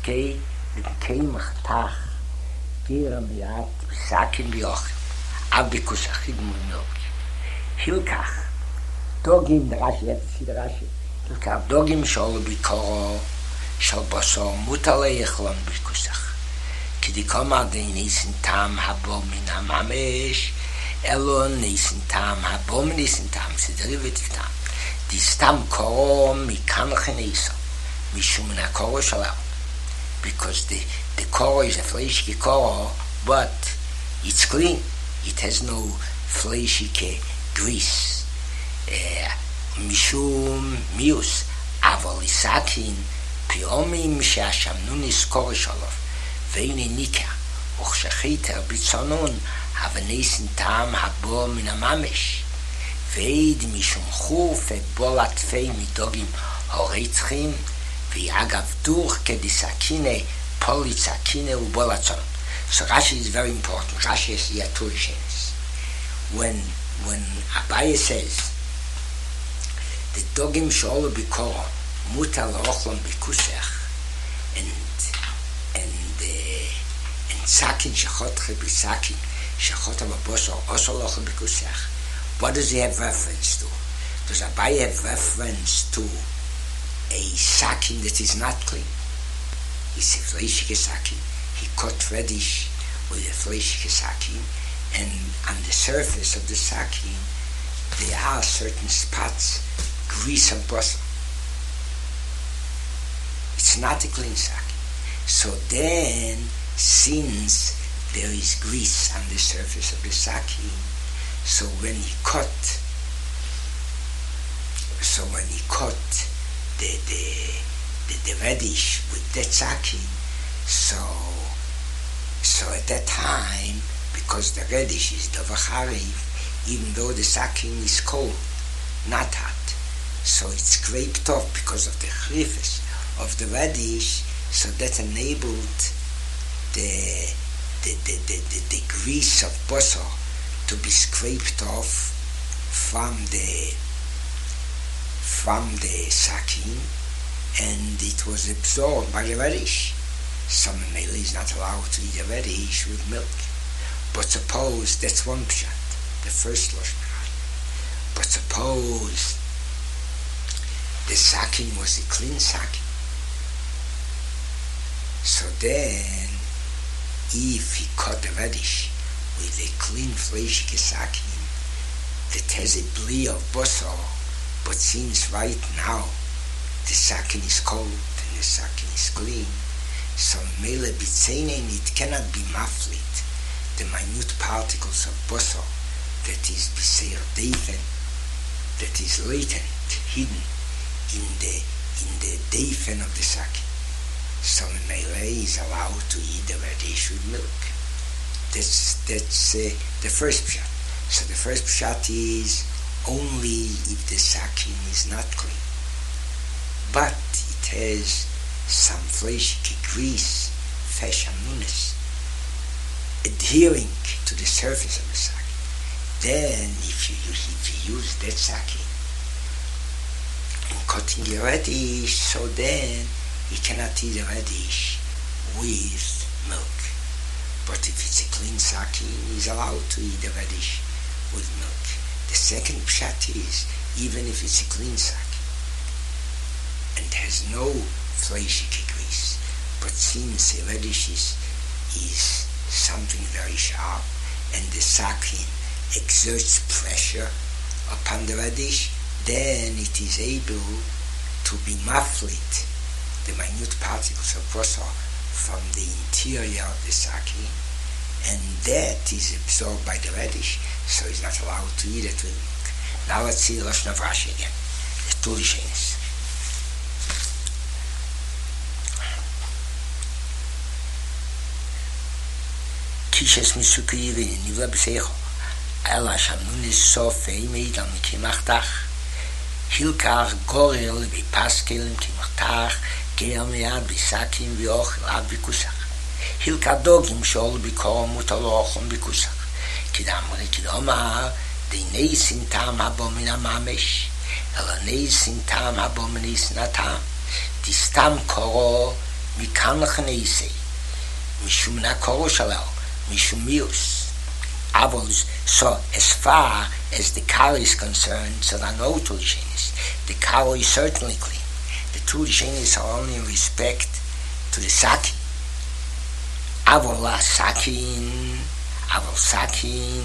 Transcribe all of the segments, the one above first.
Paske, mit Keimach Tach, Gira Miat, Sakin Bioch, Abikus Achidum Milk. Hilkach, Dogim, der Rashi, jetzt ist der Rashi. Hilkach, Dogim, Shol Bikoro, Shol Boso, Mutale Echlon Bikusach. כי דקומא ניסן טעם הבו מן הממש, אלו ניסן טעם הבו מניסן טעם, זה דריבטיב טעם. די סתם קורו מכאן ניסו, משום מן הקורו שלו. Because the koro is a fleshy koro, but it's clean. It has no fleshy grease. משום מיוס, אבל סכין, פיומים שהשמנוניס קורו שלו. ואיני ניקה, וכשחיתר ביצונון, הבניסן טעם הבו מן הממש. ואיד משום חוף ובו לטפי מדוגים הורצחים, ויאגב דוך כדיסקיני, פוליצקיני ובו לצון. So Rashi is very important. Rashi is here two reasons. When Abaye says, the dogim she'olu bikoro, mutar le'ochlon bikusech, and Sakin shechotche b'sakin shechotche b'bosor also lochel b'kusech. What does he have reference to? Does Abaye have reference to a sakin that is not clean? It's a fleshige sakin. He cut radish with a fleshige sakin, and on the surface of the sakin there are certain spots, grease of bosor. It's not a clean sakin. So then, since there is grease on the surface of the sakin, so when he cut the radish with that sakin, so at that time, because the radish is the vachariv, even though the sakin is cold, not hot, so it's scraped off because of the chrifis of the radish, so that enabled the grease of bosor to be scraped off from the sakin, and it was absorbed by the radish. Some male is not allowed to eat a radish with milk. But suppose, that's one pshat, the first lashon. But suppose the sakin was a clean sakin. So then, if he cut the radish with a clean fleshige sakin that has a bli of bosor, but since right now the sakin is cold and the sakin is clean, so mele bitzeinen, it cannot be maflit, the minute particles of bosor that is biseir deifen, that is latent, hidden in the deifen of the sakin. So mele is allowed to eat the radish with milk. That's the first pshat. So the first pshat is only if the sakin is not clean, but it has some fleshy grease, fashion nunes, adhering to the surface of the sakin. Then, if you use that sakin in cutting the radish, so then you cannot eat the radish with milk. But if it's a clean sakin, he's allowed to eat the radish with milk. The second pshat is, even if it's a clean sakin and has no fleshy grease, but since a radish is something very sharp, and the sakin exerts pressure upon the radish, then it is able to be maflit, the minute particles of bosor, from the interior of the sakin, and that is absorbed by the radish, so he's not allowed to eat it with milk. Now let's see the lashon of Rashi again. The two lishenis. Kishes misukiri nivla b'seicho, ela shamnunis sofei meidal mikimachtach, hilkach gorel b'paskelim kimachtach, geir miyad b'sakim v'ochel ad b'kusach. Hilkach dogim she'olu b'koro mutar lo'ochlon b'kusach. Kidamre kidamar, דינei sin tam habo min hamamesh, ela nei sin tam habo min isin hatam. The stam koro מכאן לכנסי, משום נקורו שלו, משום מיוס. אבל, so as far as the car is concerned, so there are no two Rishenis. The car is certainly clean. The two Rishenis are only in respect to the sakin. אבל sakin,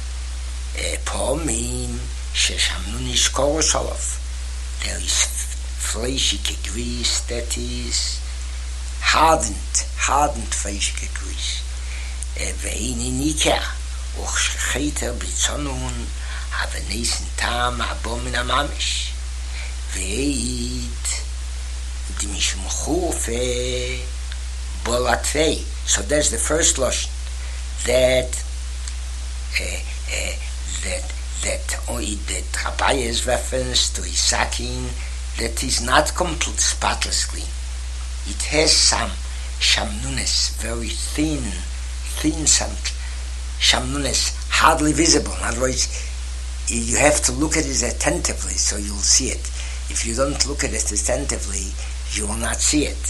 פעמים ששמנו נשקורו שלוף. There is fleshige grease that is hardened fleshige grease. ואיני ניקר, וכשחייתר ביצונון, אבל ניסן טעם הבו מן הממש. ועיד, דמשום חופה, בולטווי. So that's the first lotion. That Rabbi's reference to his sakin, that is not complete, spotless clean. It has some shamnunes, very thin some shamnunes, hardly visible. In other words, you have to look at it attentively so you'll see it. If you don't look at it attentively, you will not see it.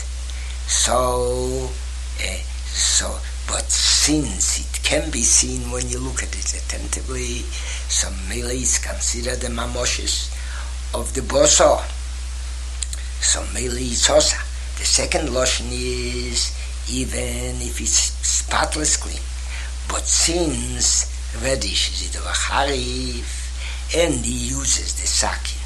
But since it can be seen when you look at it attentively, so mele is considered the mamoshes of the boso. So mele is osa. The second lotion is even if it's spotless clean. But since reddish is the vacharif, and he uses the sakin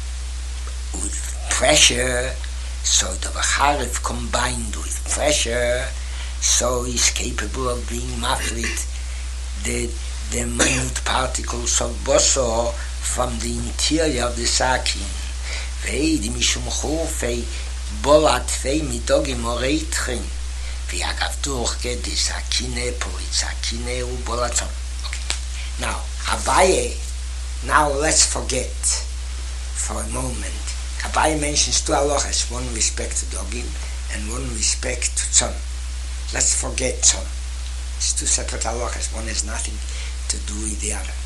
with pressure, so the vacharif combined with pressure, so is capable of being maflit the minute particles of boso from the interior of the sakin. Ve'edi mishum chufei bolat fei midogim oreitchen ve'agav durchgeht die sakine polit sakine u bolatzon. Okay. Now, Abaye, now let's forget for a moment. Abaye mentions two halachas, one with respect to dogim and one with respect to tzon. Let's forget tzon. It's two separate halachas. One has nothing to do with the other.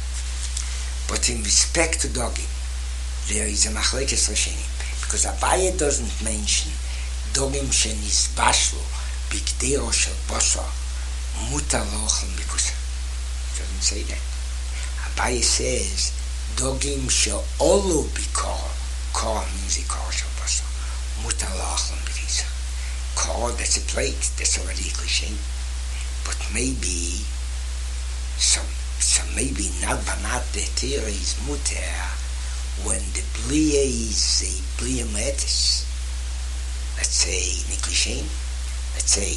But in respect to dogim, there is a machlekes rishonim, because Abaye doesn't mention dogim shenis bashlo bigdero shel boso mutar lochel mikusa. He doesn't say that. Abaye says dogim shel olu bikor. Kor means ikor shel boso mutar lochel mikusa. Kor, that's a plate, that's already a cliche. But maybe so maybe not banat the tira is muter when the blia is a blia metis. Let's say niklishen. Let's say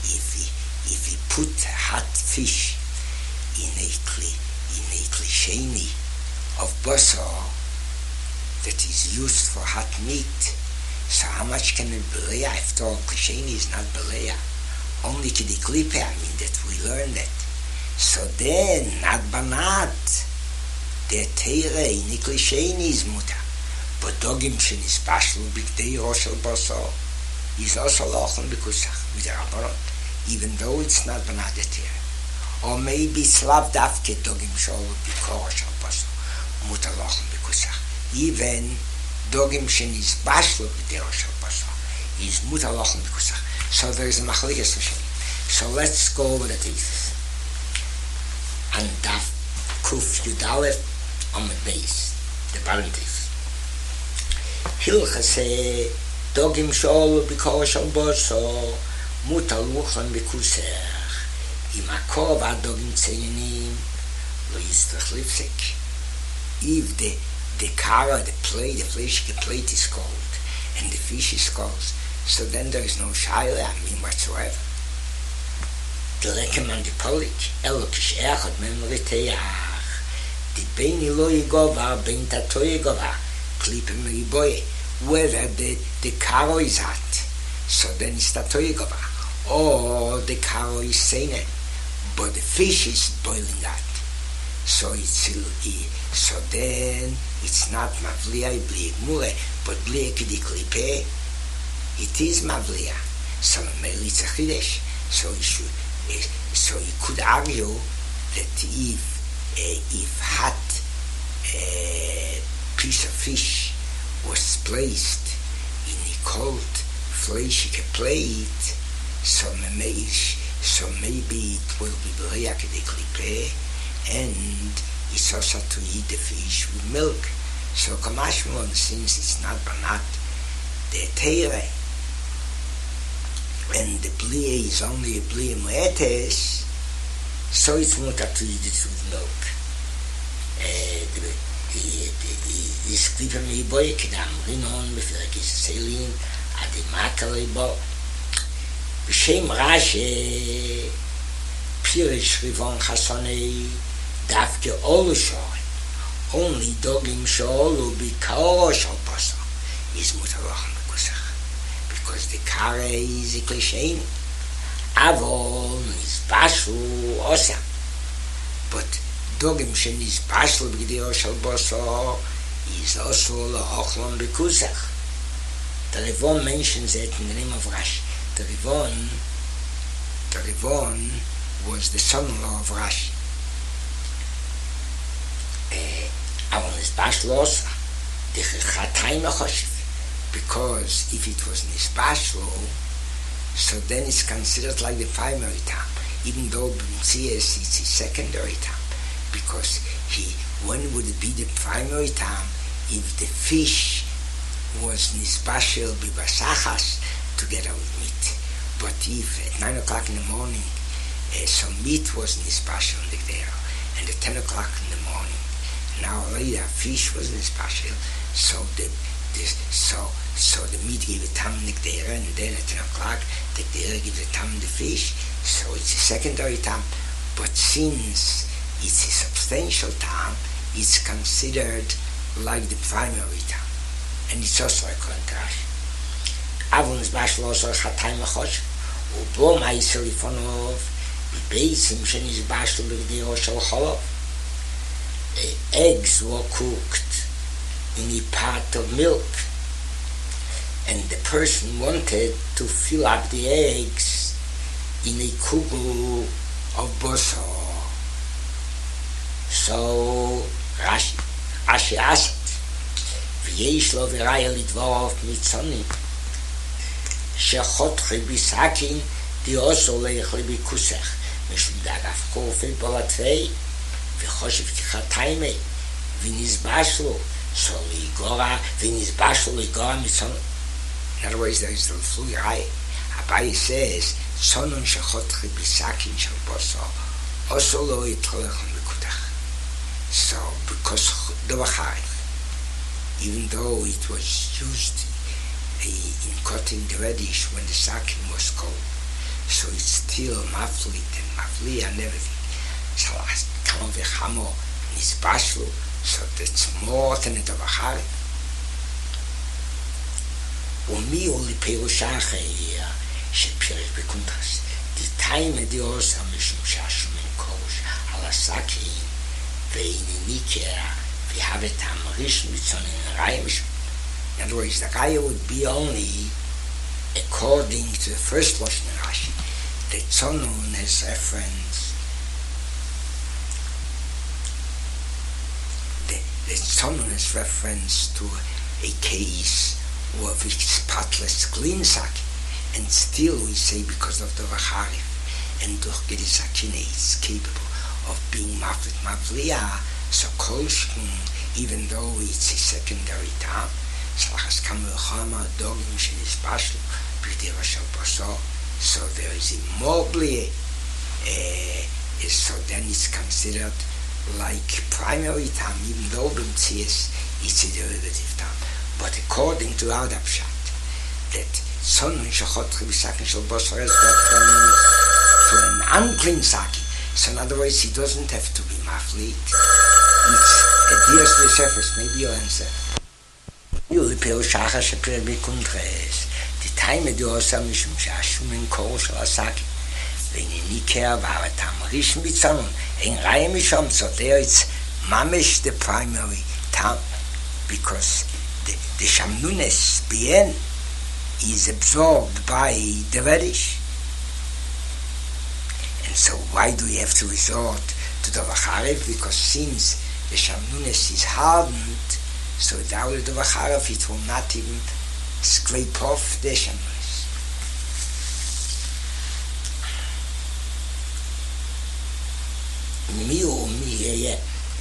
if he put hot fish in a klisheni of basar that is used for hot meat, so how much can it blia? After all, klisheni is not blia. Only kidiklipe, I mean that we learn that. So then, not banat, the teire in klisheni is muta. But dogim shenis bashlu bigdei roshel boso is also lochon bekusach with the rabbanot, even though it's not banat the teire. Or maybe slav davke dogim shol bikor roshel boso muta lochon bekusach. Even dogim shenis bashlu bigdei roshel boso is muta lochon bekusach. So there is a machlekes rishonim. So let's go over the thesis. And daf kuf yudalef on the base, the parenthesis. Hilchase dogim shol bikor shol boso mutal luchan bikuser imakov dogim tzenim lo yistrach lifsek. If the kara, the plate, the fleshike plate is cold and the fish is cold, so then there is no shaila, I mean whatsoever. The lekeman the polik, elokish echad memriteach, the beini lo yigova, bein tato yigova, klipe meriboye, whether the karo is hot, so then it's tato yigova, or the karo is seinen, but the fish is boiling hot. So then it's not mavliya bli gmule, but bli kidiklipe. It is mavliya. So maybe it's a chidesh. So you could argue that if hot piece of fish was placed in a cold fleischige plate, so maybe it will be bleiak the klippe, and it's also to eat the fish with milk. So kamashmon, since it's not banat, the teire, and the blie is only a blie moetes, so it's mutter to eat it with milk. The klippe me boy kedam rinon befirek is selin at the makale bo. B'shem Rashi Pirish Rivon Chasonei Davke Olu Shoy only Dogim Sholu B'Kao Shal Basar is Mutarochem B'Kusach because the Kare is a Klishein Avon is Bashu Osam but Dogim Shen is Bashu B'Gideo Shal Basar is also L'Ochlon B'Kusach. The Rivon mentions it in the name of Rashi. The Rivon was the son-in-law of Rashi. Avon is Bashlos, the Chatayim Achoshev, because if it was Nisbashlo, so then it's considered like the primary time, even though B'Mtzias it's his secondary time, because when would it be the primary time if the fish was Nisbashel B'Basachas together with meat. But if at 9 o'clock in the morning some meat was Nisbashel there, and at 10 o'clock in the morning, now later fish was Nisbashel, so the meat gave a tam there, and then at 10 o'clock the there gives a tam the fish, so it's a secondary tam. But since it's a substantial tam, it's considered like the primary tam. And it's also a contrast. Avon is Bashlos or Chatayim Achoshev, Ubo Ma'aser Lifonov, B'Beisim Shen is Bashlo B'Gdeo Shel Cholov. Eggs were cooked in a pot of milk, and the person wanted to fill up the eggs in a kugel of bosor. So Rashi asked, ויש לו וראיה לדבורов מצוני שחותכי בסכין דיוסו לאכלי בכוסך משום דאגף קופי בלטווי וחושב כחתיימי ונזבש לו ונזבש לו לגורע מצוני. In other words, there is the flui rai. Abaye says, Sonon shechotchi bisakin shel boso also lo yitolechon bekudach. So, because the vachari, even though it was used in cutting the radish when the sakin was cold, so it's still maflit and mafli and everything. So kamo v'chamo nizbashlu, so that's more than the vachari. ומי הוא לפירוש האחר שפירש בקונטרס דתיים דיוס המשום שהשומן קורש על הסכין ואיניניקר והוות המריש מצונן ראי משום. In other words, the raya would be only according to the first Lashon Rashi. The tzonun has reference. The tzonun has reference to a case of its spotless clean sack, and still we say because of the vacharif and durch gedisakine it's capable of being maflit mavliya, so kolshkin, even though it's a secondary time, slachas kamelchama dogim shenisbashlu b'dira shel baso, so there is a more blie, so then it's considered like primary time, even though b'mtzias it's a derivative time. But according to our Pshat, that Sonon shechotchi b'sakin shel basar has reference to an unclean sakin. So in other words, he doesn't have to be maflit. It's a dias l'sefes. Maybe you'll answer. You l'peu shachar shepir b'kundres. The time of the osam mishum she'ashumen kol shel hasakin. V'niniker v'avatam rish mitzanon. Ein raya mishum. So there it's mamish the primary time, because the shamnunes bien is absorbed by the radish, and so why do we have to resort to the vacharev? Because since the shamnunes is hardened, so without the vacharev it will not even scrape off the shamnunes. mir,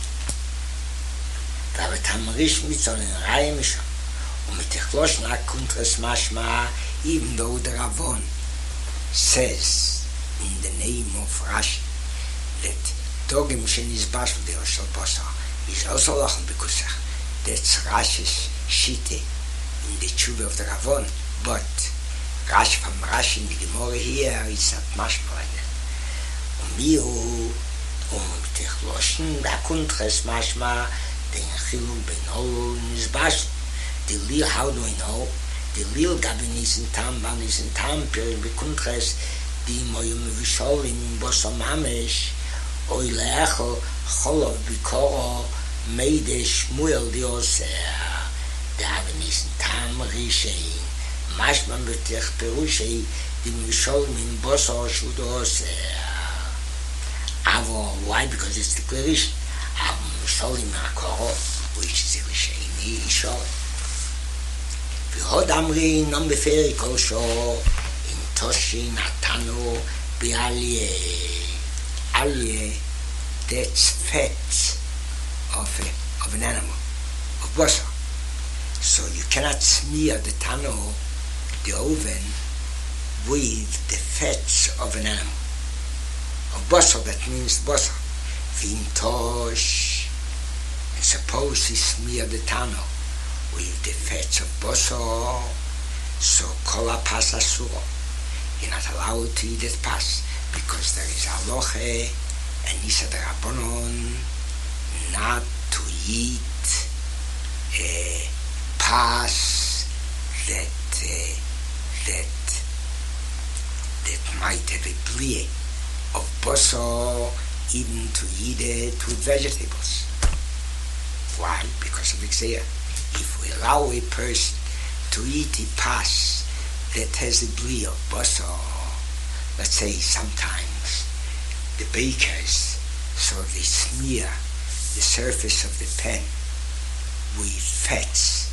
da wird Hamrisch mit so einem Reim schon. Und mit der Kloschner kommt es manchmal, even though the Ravon says in the name of Rashi that Dogim Shenis Bashel the Oshel Bosa is also Lachen Bekusach. That's Rashi's Shite in the Tshuva of the Ravon, but Rashi from Rashi in the Gemara here is not manchmal like that. Und mir mit der Kloschner, da kommt es manchmal den Chilum Ben Hol Nis Bashel. The Lil, how do I know? The Lil Gabin is in Tam, Ban is in Tam, Pirin Bekuntres, the Moyum Visholim, Bosa Mamesh, Oilecho, Cholov Bikoro, Meide Shmuel Diosea, the Gabin is in Tam, Rishei, Mashman Betech Perushei, the Visholim, Bosa Shudosea. Avo, why? Because it's the Klerish, Visholim Akoro, which is the Rishei, Nisholim. V'hod amri non beferi kol sho in toshi natanu b'alye. Alye, that's fat of an animal, of basar. So you cannot smear the tanu, the oven, with the fats of an animal. Of basar, that means basar. V'in tosh, and suppose he smear the tanu with the fats of basar, so kola pas asuro. You're not allowed to eat that pas, because there is aloche and nisa derabonon not to eat a pas that might have a blie of basar, even to eat it with vegetables. Why? Because of Xer. If we allow a person to eat a pas that has a blie of basar, let's say sometimes the bakers, so they smear the surface of the pan with fats,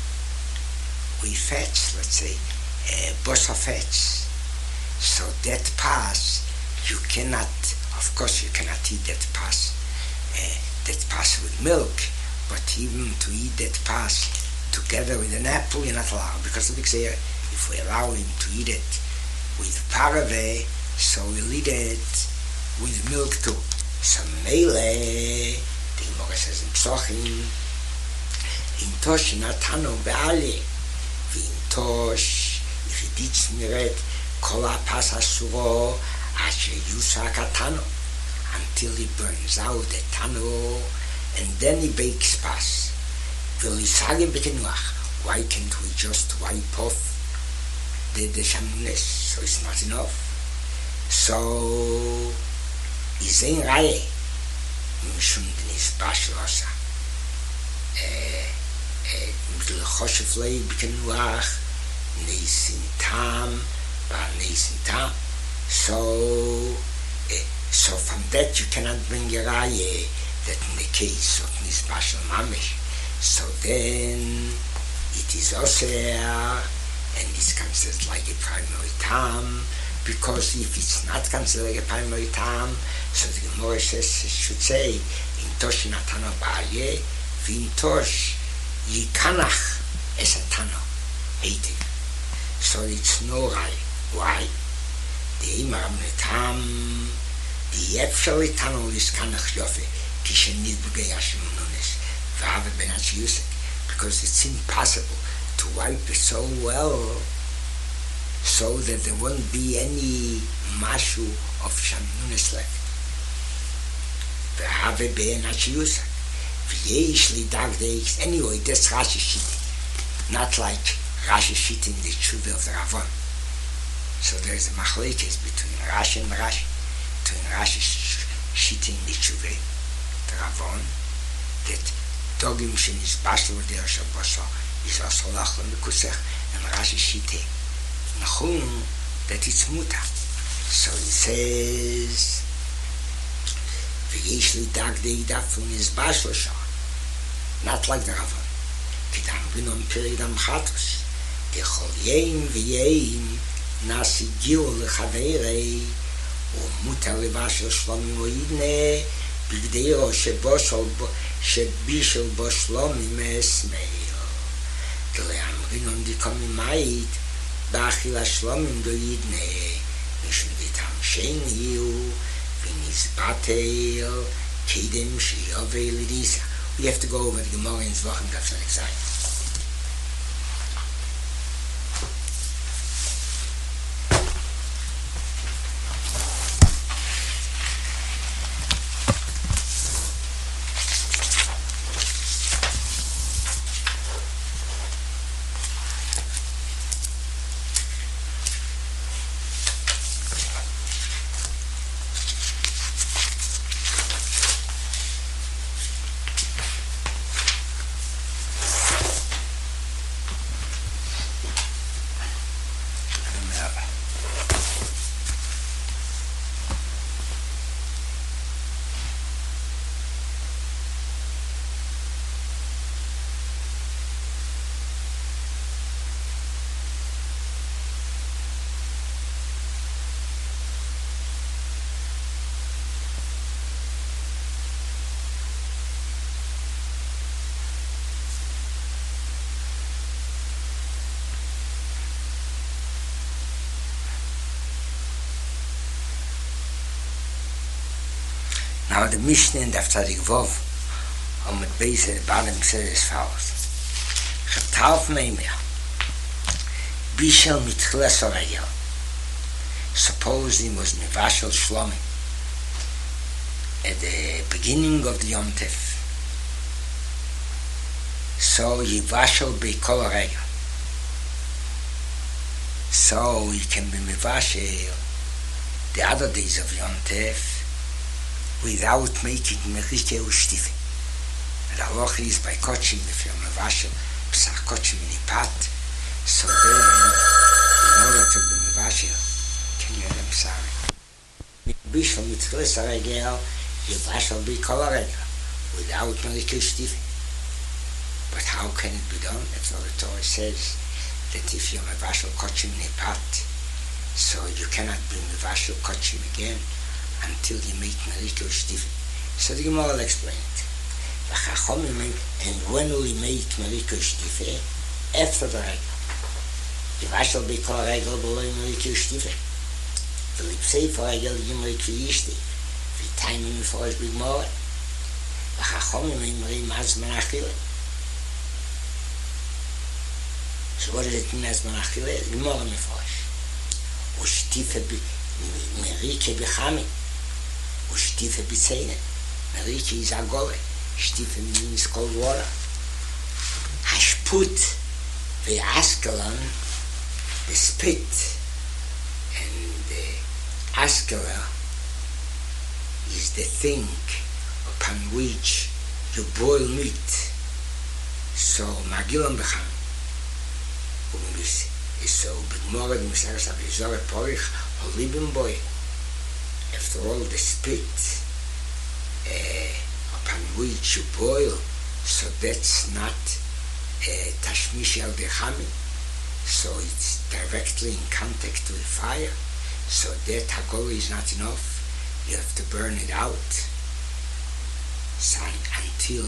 let's say basar fats. So that pas, you cannot, of course you cannot eat that pas with milk, but even to eat that pas together with an apple, you're not allowed, because of Xer. If we allow him to eat it with parave, so we'll eat it with milk too. So mele, the Gemara says in Psochim, in tosh natano be'ali, in tosh, if he did smear it, kola pas asuro, asher yusa katano, until he burns out the tano, and then he bakes pas. Why can't we just wipe off the shamunes? So it's not enough. So is ein raye mishum dnis bashlosa mit khoshev lei bikenuach neisin tam ba neisin tam. So from that you cannot bring a raye that in the case of Nisbashal Mamish, so then it is also and it's considered like a primary term, because if it's not considered like a primary term, so the Gemara says, should say, in Tosh Natano Ba'alye, V'in Tosh Yikanach es a Tano, hating. So it's no right. Why? The Imam Netam, the actually Tano is Kanach Yofe, because it's impossible to wipe it so well so that there won't be any mashu of shamunis left. Anyway, that's Rashi shit, not like Rashi shit in the Tshuva of the Ravon. So there's a machlekes between Rashi and Rashi, between Rashi shit in the Tshuva the Ravon, that Dogim Shenis Bashel with the Oshel Bosa is also Lachlan Bekusech, and Rashi Shite Nachum, that it's Muta. So it says, V'yesh li dag de idafun is Bashel Shah, not like the Ravon. Kidam Binom Piridam Chatos, Dechol Yeim V'yeim Nasi Gil Lechaveirei, Muta Lebashel Shlomim Oidne, בגדירו שבישל בו שלומי מאסמאל. גלאמרינון דיקומי מייד, באכילה שלומים דו ידנה, משום דיתם שאין יהיו, ונסבטל, קידם שיובל לידיסה. We have to go over the Gemara in Zvachim Daf Zayin. Now the Mishnah in Daf Tzadik Vov on the base of the bottom says as follows. Chatav Meimer Bishel Mitchilas Oregel. Suppose he was Mivashel Shlomi at the beginning of the Yom Tov. So Yivashel Beikol Oregel. So he can be Mivashel the other days of Yom Tov without making merike ushtife. And halacha is by kochim, if you're mevashel, psach kochim nipat, so then, in order to be mevashel, can you hear them sorry? Bishel mitchilas haregel, yevashel b'kol haregel, without merike ushtife. But how can it be done? That's what the Torah says, that if you're mevashel kochim nipat, so you cannot be mevashel kochim again, until you make Marika Ushtife. So the Gemara will explain it. And when will you make Marika Ushtife? After the Regel. The Vashal Beikol Regel below Marika Ushtife. The Lipsei for Regel you Marika Ushtife. The time in the forest big more. The Chachomim in Marie Mazman Achille. So what does it mean as Manachille? The Gemara in the forest. Ushtife Marika Bechami. Ushtife b'tzeinen. Marika is agole. Shtife means cold water. Hashput ve'askelon, the spit, and the askela is the thing upon which you boil meat. So magilon b'cham. So b'gmorad m'saras avizore porich holibim boy. After all the spit upon which you boil, so that's not tashmish al dechami, so it's directly in contact with fire, so that hagol is not enough, you have to burn it out, so until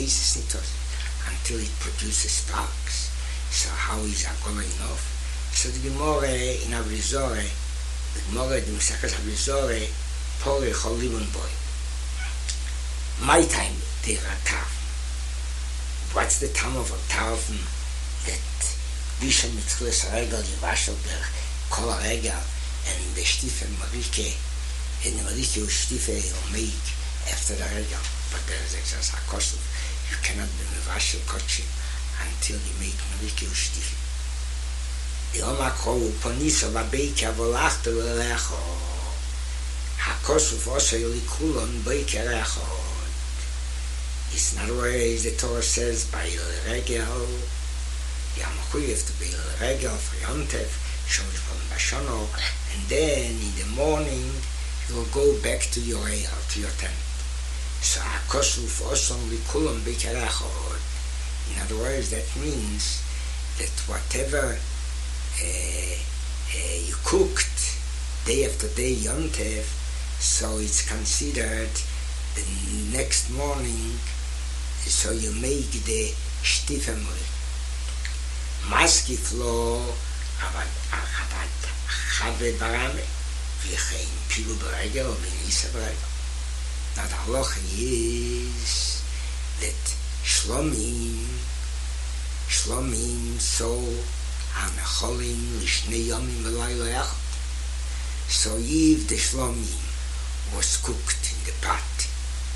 it produces sparks. So how is hagol enough? So the Gemara in Avrizore, the Gemara in Mesachas Avrizore, Pori Cholibun boy. My time, they are Tarfim. What's the time of a Tarfim that Bishel Mitchilas Regel, Yivashel Ber Kol Regel, and the Shtife Marike, and the Marike Ushtife will make after the Regel. But there is exas HaKosov. You cannot be Mevashel Kochim until you make Marike Ushtife. Yom HaKol Uponiso Vabeike Avolachto Lecho. HaKosov also Yolikulon Beike Rechot. It's not always the Torah says by Regel. Yamachuyev to be Regel for Yom Tov, Shomish Pon Bashono, and then in the morning you will go back to your Eil, to your tent. So HaKosov also Yolikulon Beike Rechot. In other words, that means that whatever you cooked day after day Yom Tov, so it's considered the next morning, so you make the Stiefemel. Maski flo, aber habe Barame, wie kein Piluberger oder Nisaberger. Now the halacha is that Shlomim so Anacholim Lishnei Yomim V'Layla Echad. So if the Shlomim was cooked in the pot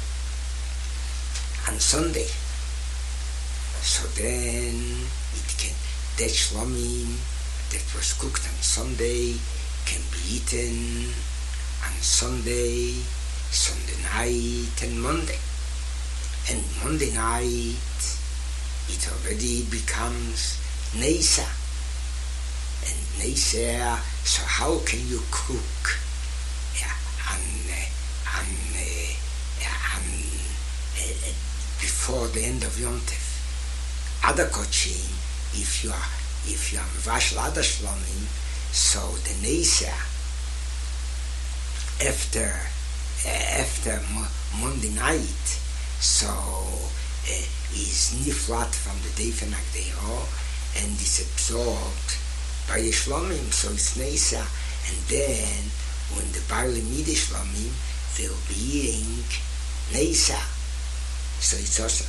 on Sunday, so then it can, that Shlomim that was cooked on Sunday can be eaten on Sunday night and Monday. And Monday night it already becomes Neisa. And Neisa, so how can you cook before the end of Yom Tov? Other kochim, if you are Vashel Ada Shlomim, so the Neisa after Monday night, so is niflat from the day for Nagdero, and is absorbed by the Shlomim, so it's Neisa, and then when the barley mid Shlomim, they'll be eating Neisa, so it's also.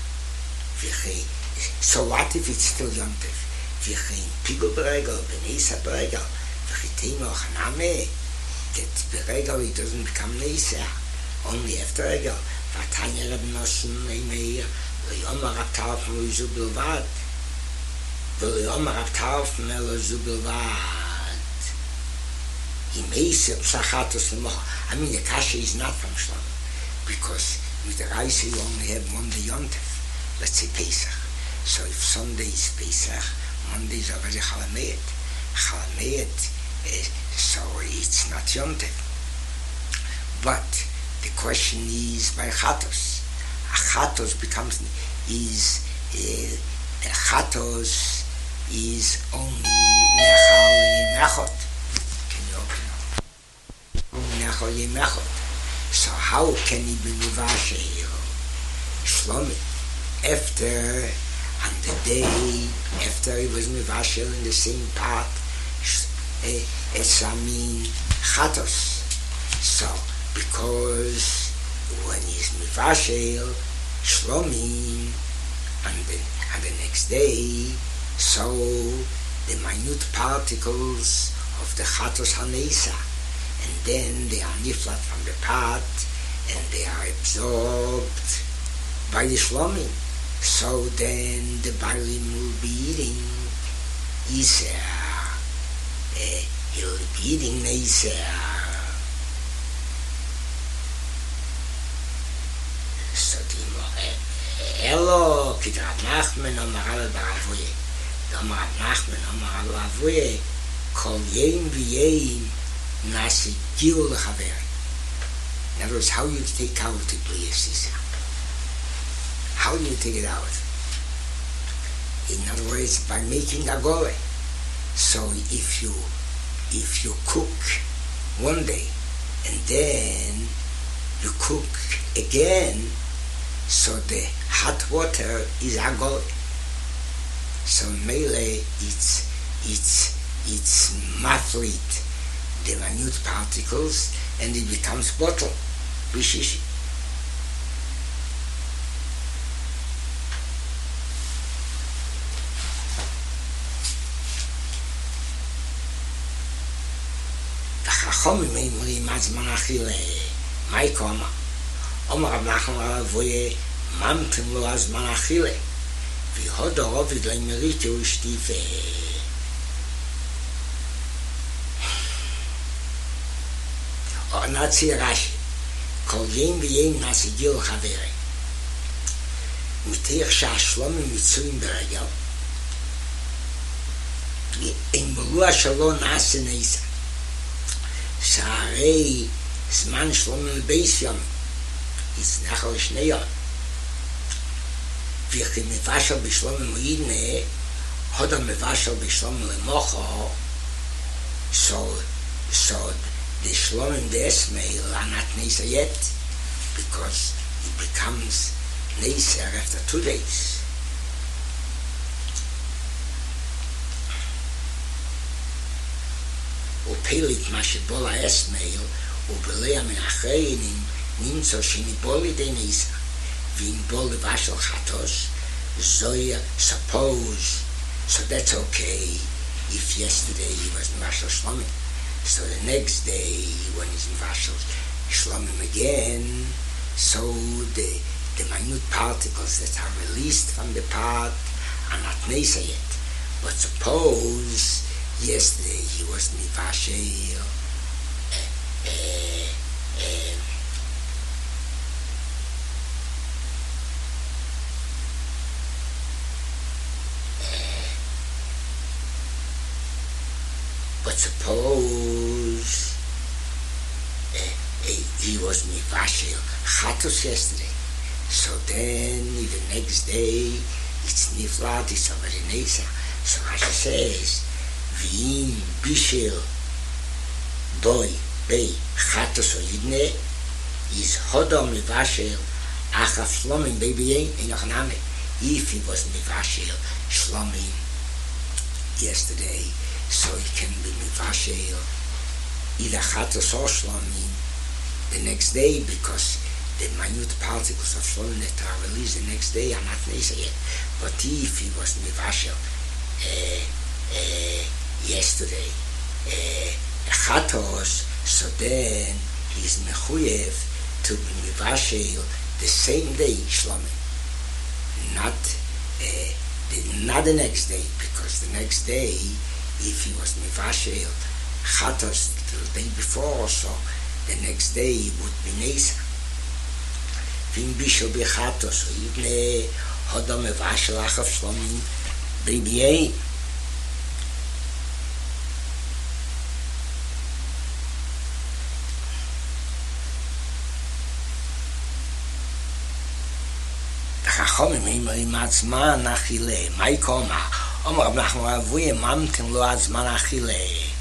So what if it's still Yom Tov? V'chein Pigul Beregel, B'Neisa Beregel, v'chitimo Chaname, that Beregel it doesn't become Neisa, only after Regel. V'atanya Reb Nosson Eimeir, v'yomar Rab Tarfon L'Zu Bilvad, v'yomar Rab Tarfon L'Zu Bilvad. Imeisir Psachatos L'Mocha. I mean, the kasha is not from Shlomo, because with the rice you only have Monday Yom Tov. Let's say Pesach. So if Sunday is Pesach, Monday is already Chalameid. So it's not Yom Tov. But the question is by Chatos. Chatos becomes Chatos is only Nechal Yemechot. Can you open up? Only Nechal Yemechot. So how can he be Mivashe Shlomi? After, on the day after he was Mivashel in the same pot, Chatos. So, because when he's Mivashel, Shlomim, and the next day, so the minute particles of the Chatos Hanesa, and then they are niflat from the pot, and they are absorbed by the Shlomim. So then the barley will be eating Iser. He'll be eating Iser. So Elo, Kid Rab Nachman Omar Al Baravuye. Omar Rab Nachman Omar Al Baravuye. Kol Yeim V'Yeim Nasi Gil L'Chaver. In other words, how you take out the Bliyas Iser. How do you take it out? In other words, by making a gole. So if you cook one day and then you cook again, so the hot water is a gole. So melee it's muffled the minute particles and it becomes bottle. Bishishi. Chomim Eimrim Azman Achile Maikoma Omar Rab Nachman Avoye Mamtim Lo Azman Achile V'hodo Ovid Leimerite Ushtife Or Natsi Rashi Kol Yem V'Yem Nasi Gil Chavere Mitech Sha'ashlomim Mitzuim Beregel Im Melua Shalom Nasi Neisa Sarei Zman Shlomim Beis Yom is Nachal Shnei Yom. V'chi Mevashel B'Shlomim U'idne Hoda Mevashel B'Shlomim Lemocho. So the Shlomim De'esmei are not Neisa yet. because he becomes Neser after 2 days. ופלט מה שבול האסמייל ובלע מן אחריינים נמצא שניבול ידי ניסה ואם בול לבשל חטוס זויה suppose so that's okay if yesterday he was מבשל שלומim so the next day when he's מבשל שלומim again so the minute particles that are released from the pot are not nisa yet but suppose yesterday he was mivashel but suppose he was mivashel chatos yesterday so then the next day it's niflat, it's already nisa so Rashi says ואם בישל בוי בי חטוס או ידנה is hodom מבשל אחר שלומים בי ביין אין יחנמי if he was מבשל שלומים yesterday so he can be מבשל either חטוס or שלומים the next day because the minute particles of שלומים that are released the next day are not nisa yet but if he was מבשל yesterday Chatos so then he's mechuyev to be mivashel the same day Shlomim not the next day because the next day if he was mivashel Chatos the day before so the next day would be Nisa v'im bishel b'chatos o yibne hodam mivashel achav Shlomim b'biyei חכמים עם הזמן אכילה, מה יקומה? אומר אנחנו אבוי ממתן לו הזמן אכילה.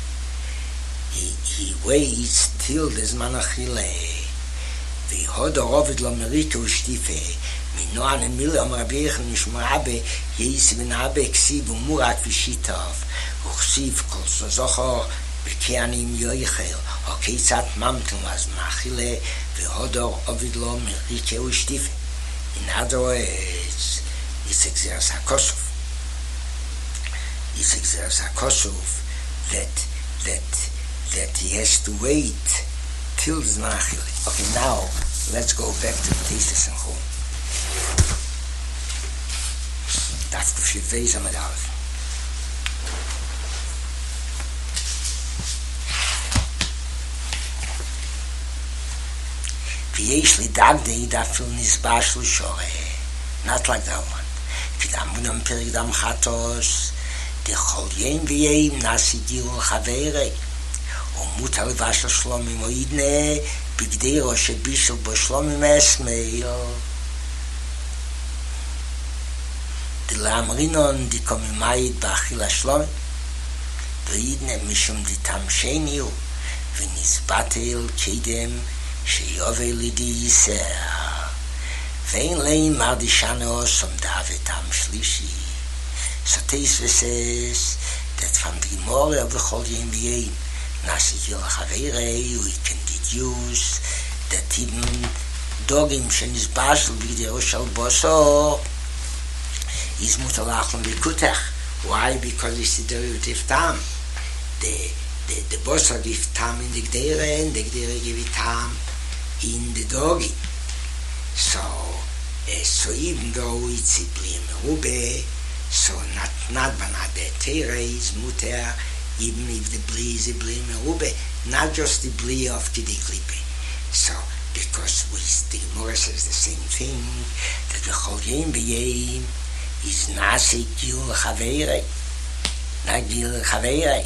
He waits till the זמן אכילה. והוד הרובד לו מריתו ושטיפה. מנוע נמילה אומר רבי יחד נשמע אבא, יעיס בן אבא כסיב ומורת ושיטוב. וכסיב כל סוזוכו בקיינים יויכל. או כיצת ממתן לו הזמן אכילה. והוד הרובד לו מריתו ושטיפה. In other words, it's exerts hakosuf. It's exerts hakosuf that he has to wait till the Zmanachil. Okay, now let's go back to the Tesis and Chum. Daf Kuf Veis Amad Aleph. ויש לי דגדי דאפל נסבש לשורה not like that one קדם בנם פרק דם חטוס דכל יים ויים נעשי גיל חברי ומותר לבש לשלומי מוידנה בגדי ראש בישל בו שלומי מסמייל דלאמרינון דקומי מייד באכיל השלומי וידנה משום דתם שניו ונסבטל קדם שיובל לידי יסר ואין להם מרדישנו סומדאבתם שלישי so Tesis says that from the Gemara of the Chol Yom V'Yom Nasi Gil Chaverei we can deduce that even dogim shenisbashel b'gdei rosh al boso is mutalachon b'kutach. Why? Because it's the derivative tam. The boso give tam in the gdeire and the gdeire give tam in the dogi. So even though it's a bli merube, so not banade teire is muter, even if the bli is a bli merube, not just the bli of kidiklipe. So because the Gemara says the same thing, that the Chol Yom V'Yom is nasi gil chaverei, not gil chaverei,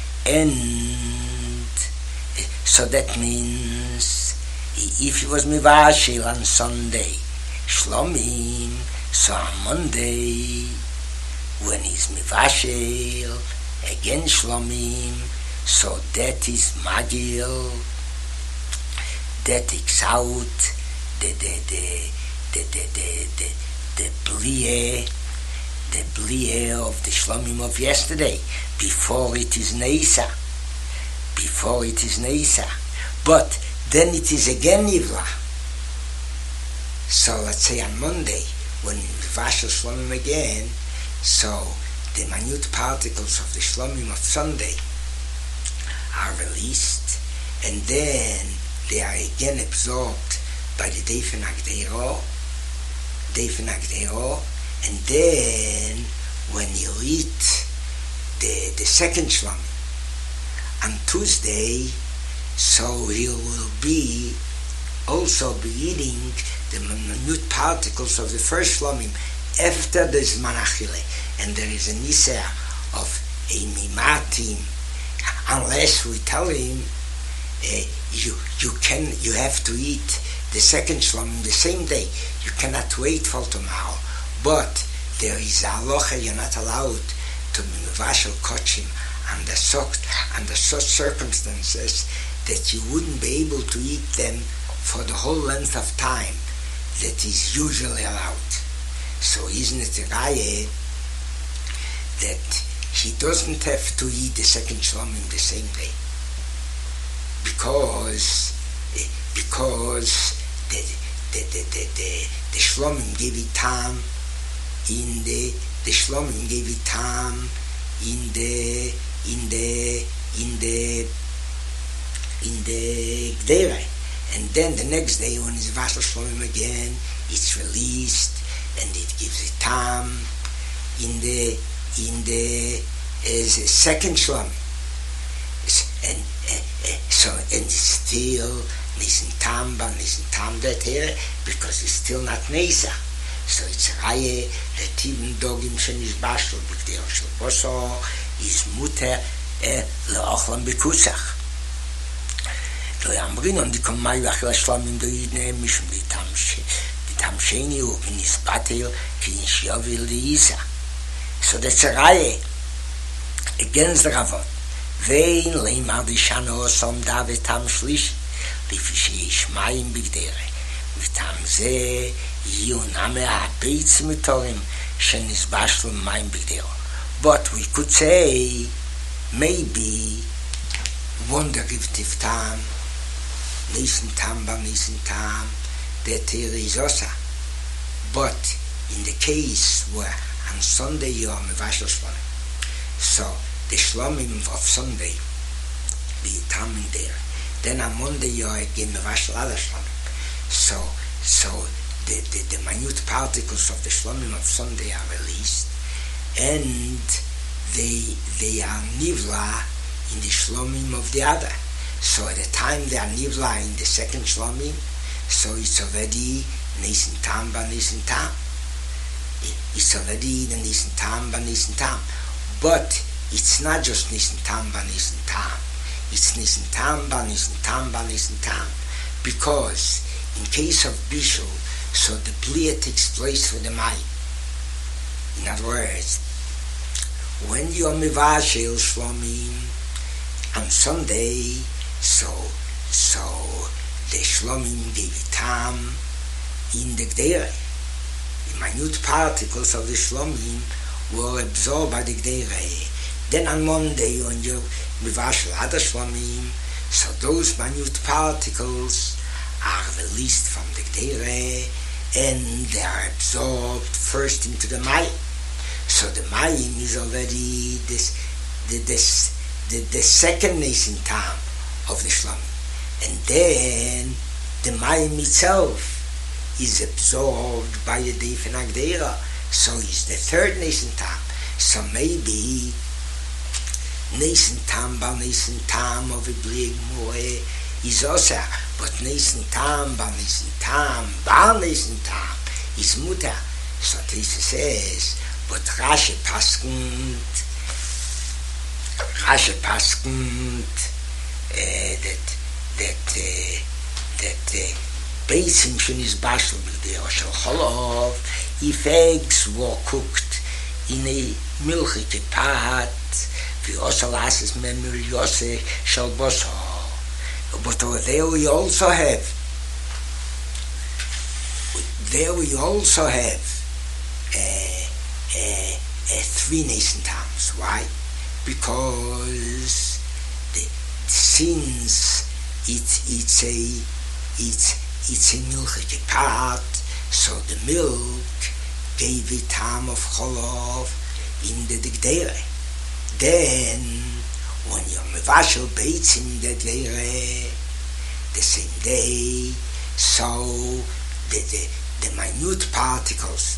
and so that means if he was mivashel on Sunday, Shlomim, so on Monday, when he's mivashel, again Shlomim, so that is magil, that takes out blie of the Shlomim of yesterday, before it is Neisa. But then it is again Nivla. So let's say on Monday, when we wash the Shlomim again, so the minute particles of the Shlomim of Sunday are released, and then they are again absorbed by the Defen Agdeiro, and then when you eat the second Shlomim on Tuesday, so he will be also be eating the minute particles of the first Shlomim after the Zman Achile, and there is a Niseh of a Mimatim, unless we tell him you have to eat the second Shlomim the same day. You cannot wait for tomorrow. But there is a halacha, you're not allowed to be mevashel kochim under such circumstances that you wouldn't be able to eat them for the whole length of time that is usually allowed. So isn't it a raya that he doesn't have to eat the second Shlomim the same day? Because the Shlomim gave it time in the Shlomim gave it time in the Gdera, and then the next day when it's Vashal Shlomim again, it's released and it gives it time in the second Shlomim, and it's still Nisan Tam that here because it's still not Nesa. So it's a Raye that even Dogim Shenish Bashel B'Gdeo Shel Boso is Mutter Le'ochlam B'Kusach. Lo Yamrin on the Komay V'Achil Shlomim Doidne Mishum the Tam Sheni U V'Nis Batel Ki Yishyovil L'Isa. So that's a Raye against the Ravot. Vein Leimar Dishano Som Da V'Tam Shlish לפי שיש מים בגדרה, וטעם זה יהיו נמי הביץ מתורים שנסבש לו מים בגדרה. But we could say, maybe, wonder if tiftam, nisan tam, that there is also. But in the case where on Sunday you are mevashel shlonim, so the shlomim of Sunday, be tam in there. Then on Monday you are again mevashel other shlomim. So the minute particles of the shlomim of Sunday are released, and they are nivla in the shlomim of the other. So at the time they are nivla in the second shlomim, so it's already nisan tam ba nisan tam. It's already the nisan tam ba nisan tam. But it's not just nisan tam ba nisan tam. It's nisan tam ba nisan tam ba nisan tam. Because in case of bishul, so the blia takes place for the mayim. In other words, when you are mevashel shlomim on Sunday, so the shlomim gave it tam in the gdera. The minute particles of the shlomim were absorbed by the gdera. Then on Monday, when you mevashel other shlomim, so those minute particles are released from the gdera, and they are absorbed first into the mayim. So the mayim is already the second nisan tam of the shlomim, and then the mayim itself is absorbed by the defen agdera, so is the third nisan tam. So maybe nisan tam ba nisan tam of a blig moe is also, but nisan tam ba nisan tam is muta. So this says, but Rashi paskent that Beisim Shunis Bashel B'Gdei Oshel Cholov, if eggs were cooked in a milchike pot, the Oshel Asis Memir Yose Shel Bosho. But over there we also have there we also have three nascent times. Why? Because since it's a milchige part, so the milk gave it time of cholov in the degdere. Then when you're mevashel beits in the degdere, the same day, so the minute particles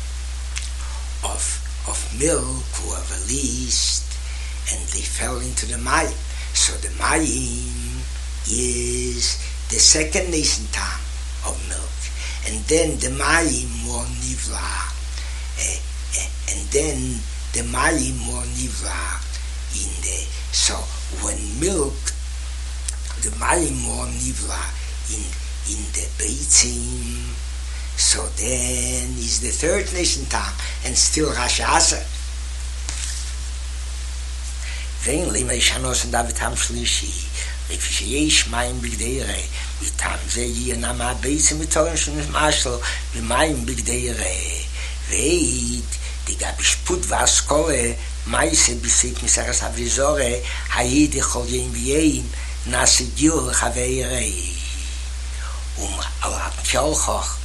of milk were released and they fell into the mayim. So the mayim is the second nascent time of milk, and then the mayim were nivla, and then the mayim were nivla in the. So when milk, the mayim were nivla in the beitzim, so then is the third nascent time, and still Rashi Asa. Then lima ishanos and David Ham Shlishi. If שיש מים בגדרה, מטעם זה ינמה בעצם מתורם של משל במים בגדרה. ועיד, דיגה בשפוט ואסכולה, מייסה בסית מסרס אביזורה, העיד יכול יים ויים, נעשה גיור לחברי. על הכלכוך,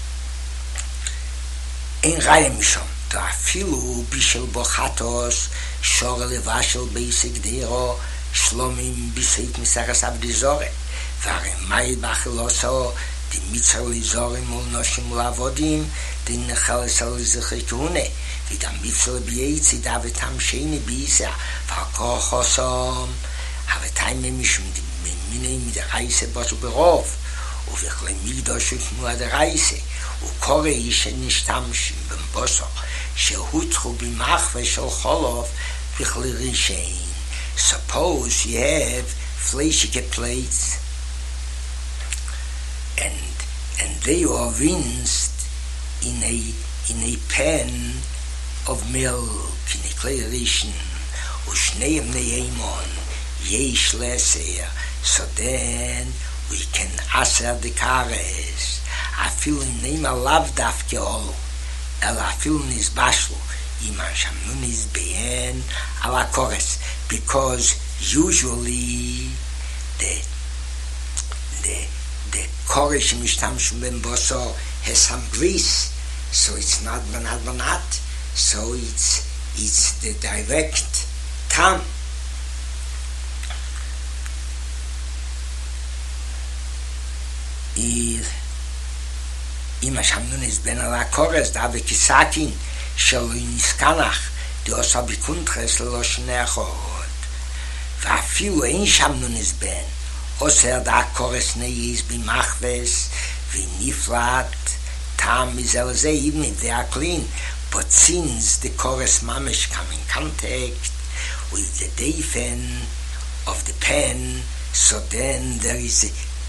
אין ראיה משום, אפילו בשל בוחתוס, שור לבשל בעסק דירו, שלומים בסית מסרס אבדיזורה, והרי מי בחילוסו, די מצר ליזורים מול נושים לעבודים, די נחלס על זכרי כהונה, ודם מצר בייצי דאבתם שני ביסה, והכוח עושם, הבתיים ממשום מיני מדרייסה בוסו ברוב, ובכלי מקדוש ותנועה דרייסה, וקורא איש נשתמשים במבוסו, שהותחו במחווה של חולוב, בכלי רישיין. Suppose you have fleshige plates and they are rinsed in a pan of milk in a clay ration ushneim neimon yesh leser, so then we can aser the kares. I feel in name a love dafke olu I feel in his bashlu iman shamnun is bein ala kores, because usually the koresh mishtamshum ben boso has some grease, so it's not banat, so it's the direct tam. Ima shamnun is ben ala kores da vekisakin shelo niskanach di osa bikuntres lo shnechot. ואפילו אין שם נונס בן, עושה דה קורס נייס במחווס, ונפלט, טעם מזל זה, even if they are clean, but since the chorus mamish come in contact with the defen of the pen, so then there is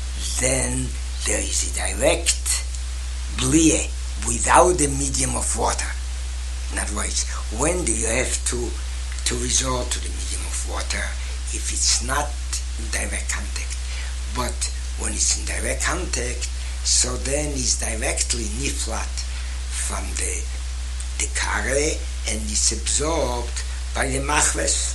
a direct blie without the medium of water. In other words, when do you have to resort to the medium of water? If it's not in direct contact, but when it's in direct contact, so then it's directly niflat from the kare, and it's absorbed by the machves.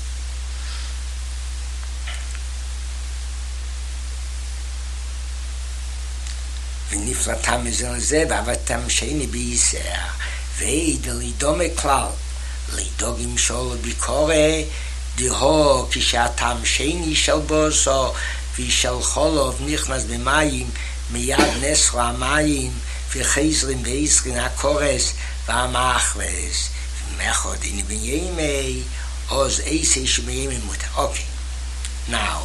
ונפלטם מזל זה, ועבדתם שני בישר, ועיד לידום הכלל, לידוג עם שול ביקורת, דהו כשהטעם שני של בוסו ושל חולוב נכנס במים מיד נסרו המים וחזרים ועזרים הקורס והמחווס ומחוד הנה בימי עוז עשה שבימי מותר. Okay, now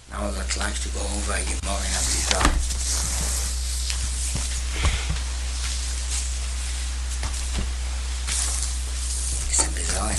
Now I'd like to go over a Gemara in Abizar. It's a bizarre.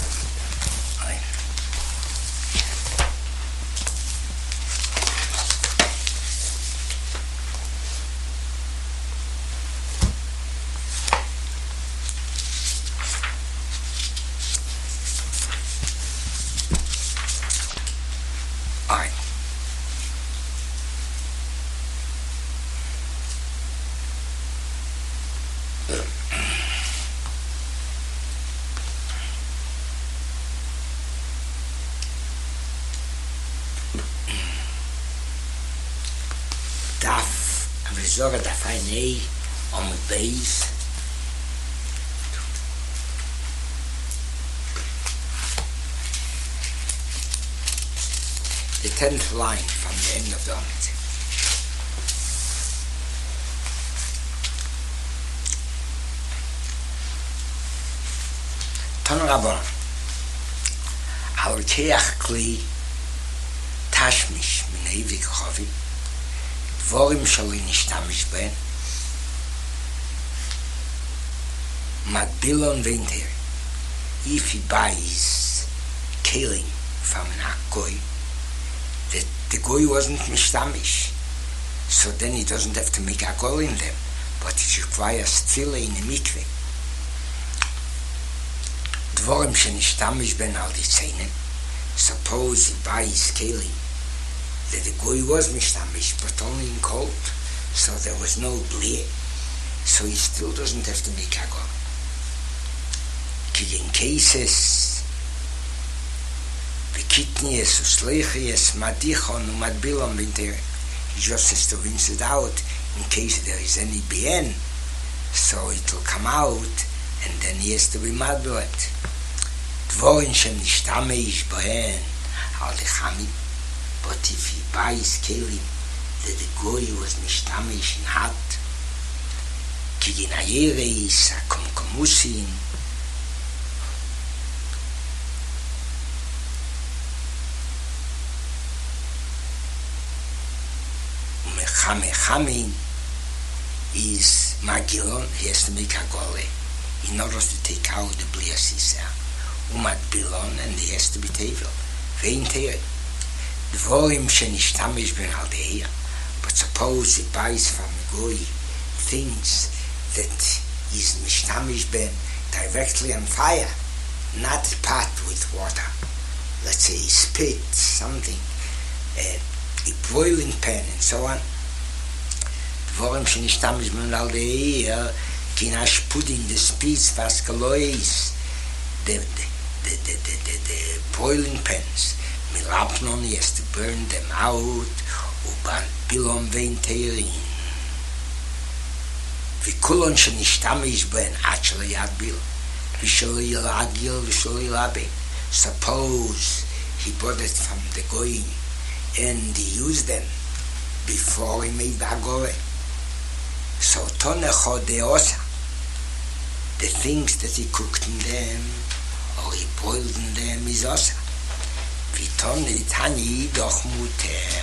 Zorga da Fainei on the base. The 10th line from the end of the Amid. Ton Rabban Al Keach Kli Tashmish Min Evik Chavi דבורים שלי נשתמש בהם Madbilon winter if he buys killing from an goy that the goy wasn't mishtamish, so then he doesn't have to make a goal in them, but it requires still in a mikveh. Dvorim shenishtamish ben al di tzenen, suppose he buys killing that the goy was mishtamish, but only in cold, so there was no blie, so he still doesn't have to make a goal. In cases Vikitnies Uslechies Madichon Madbilon winter, he just has to rinse it out in case there is any bien, so it will come out and then he has to be madbilet. Dvorin shenishtamish bohen al dechami, but if he buys kelim that the goy was nishtamish in hat, kigin ayereis akumkumusin, Chamin is Magilon, he has to make a gole in order to take out the bliasisa. Madbilon, and he has to be tevel. Veinter. Dvorim shenishtamish ben aldeia. But suppose he buys from a goy things that is mishtamish ben directly on fire, not pot with water. Let's say spit, something, a boiling pan and so on. Dvorim shenishtamish ben aldeia, kinash pudding the spits vaskalois, the boiling pans. Milapnon, he has to burn them out. Uban bilon veinterin. Vikulon shenishtamish ben actually adbil. Visholi lagil, visholi labe. Suppose he bought it from the goyim and he used them before he made bagore. So tonecho deosa, the things that he cooked in them or he boiled in them is osa. Vitone tani doch muter.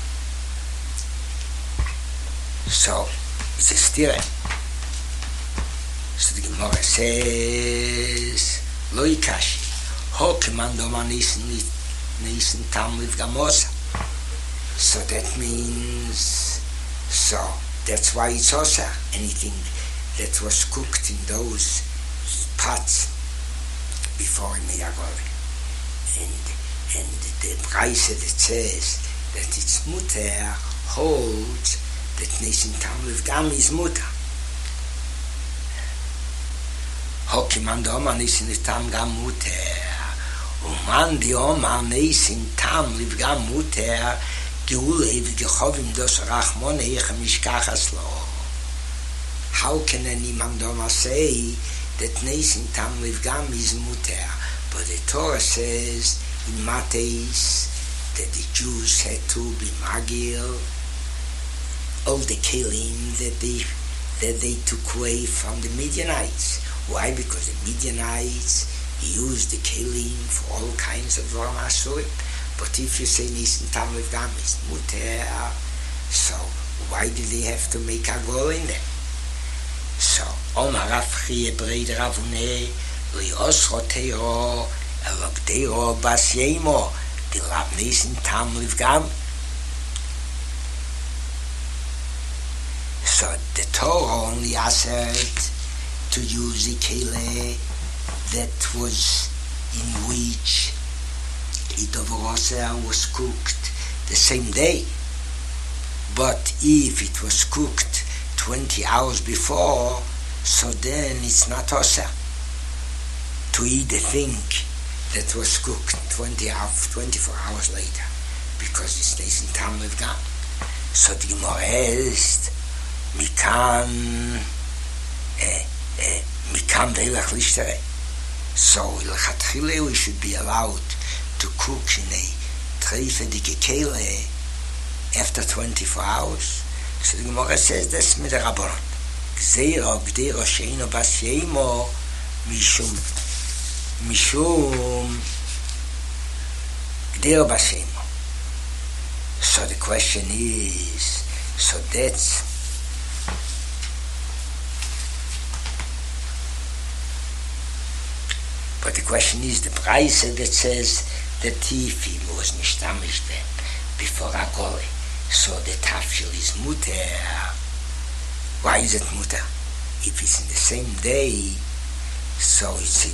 So it's a stira. So the Gemara says loikashi hokimando nisen tam liv gamosa. So that means, so that's why it's also anything that was cooked in those pots before he made a gole. And the price that says that it's muter holds that nation tam liv gam is muter. Hokiman do man nation tam gam muter. Uman di oma nation tam liv gam muter. How can any Mandoma say that Nesin Tam Livgam is muter? But the Torah says in Mateis that the Jews had to be magil all the kelim that they took away from the Midianites. Why? Because the Midianites used the kelim for all kinds of Dvarim Asurim. But if you say Nisan Tamliv Gam is muter, so why did they have to make a goal in there? So, Omar Afchi Ebrei Ravune, Lios Roteo, Elogdeo Bas Yemo, the Rav Nisan Tamliv Gam. So the Torah only asked to use the kele that was in which Idov was cooked the same day. But if it was cooked 20 hours before, so then it's not oseh to eat the thing that was cooked 24 hours later, because it stays in Tamliv Gam. So the Gemara is Mikan Veilach Lishtere. So Ilchatchile we should be allowed to cook in a treifedige kele after 24 hours. So the Gemara says that's mit der Rabbanon. Gzeira Gdeira Sheino Bas Yeimo Mishum Gdeira Bas Yeimo. So the question is, so that's but the question is the price that says that if he was nishtamish before a gole, so the tafshil is muter. Why is it muter? If it's in the same day, so it's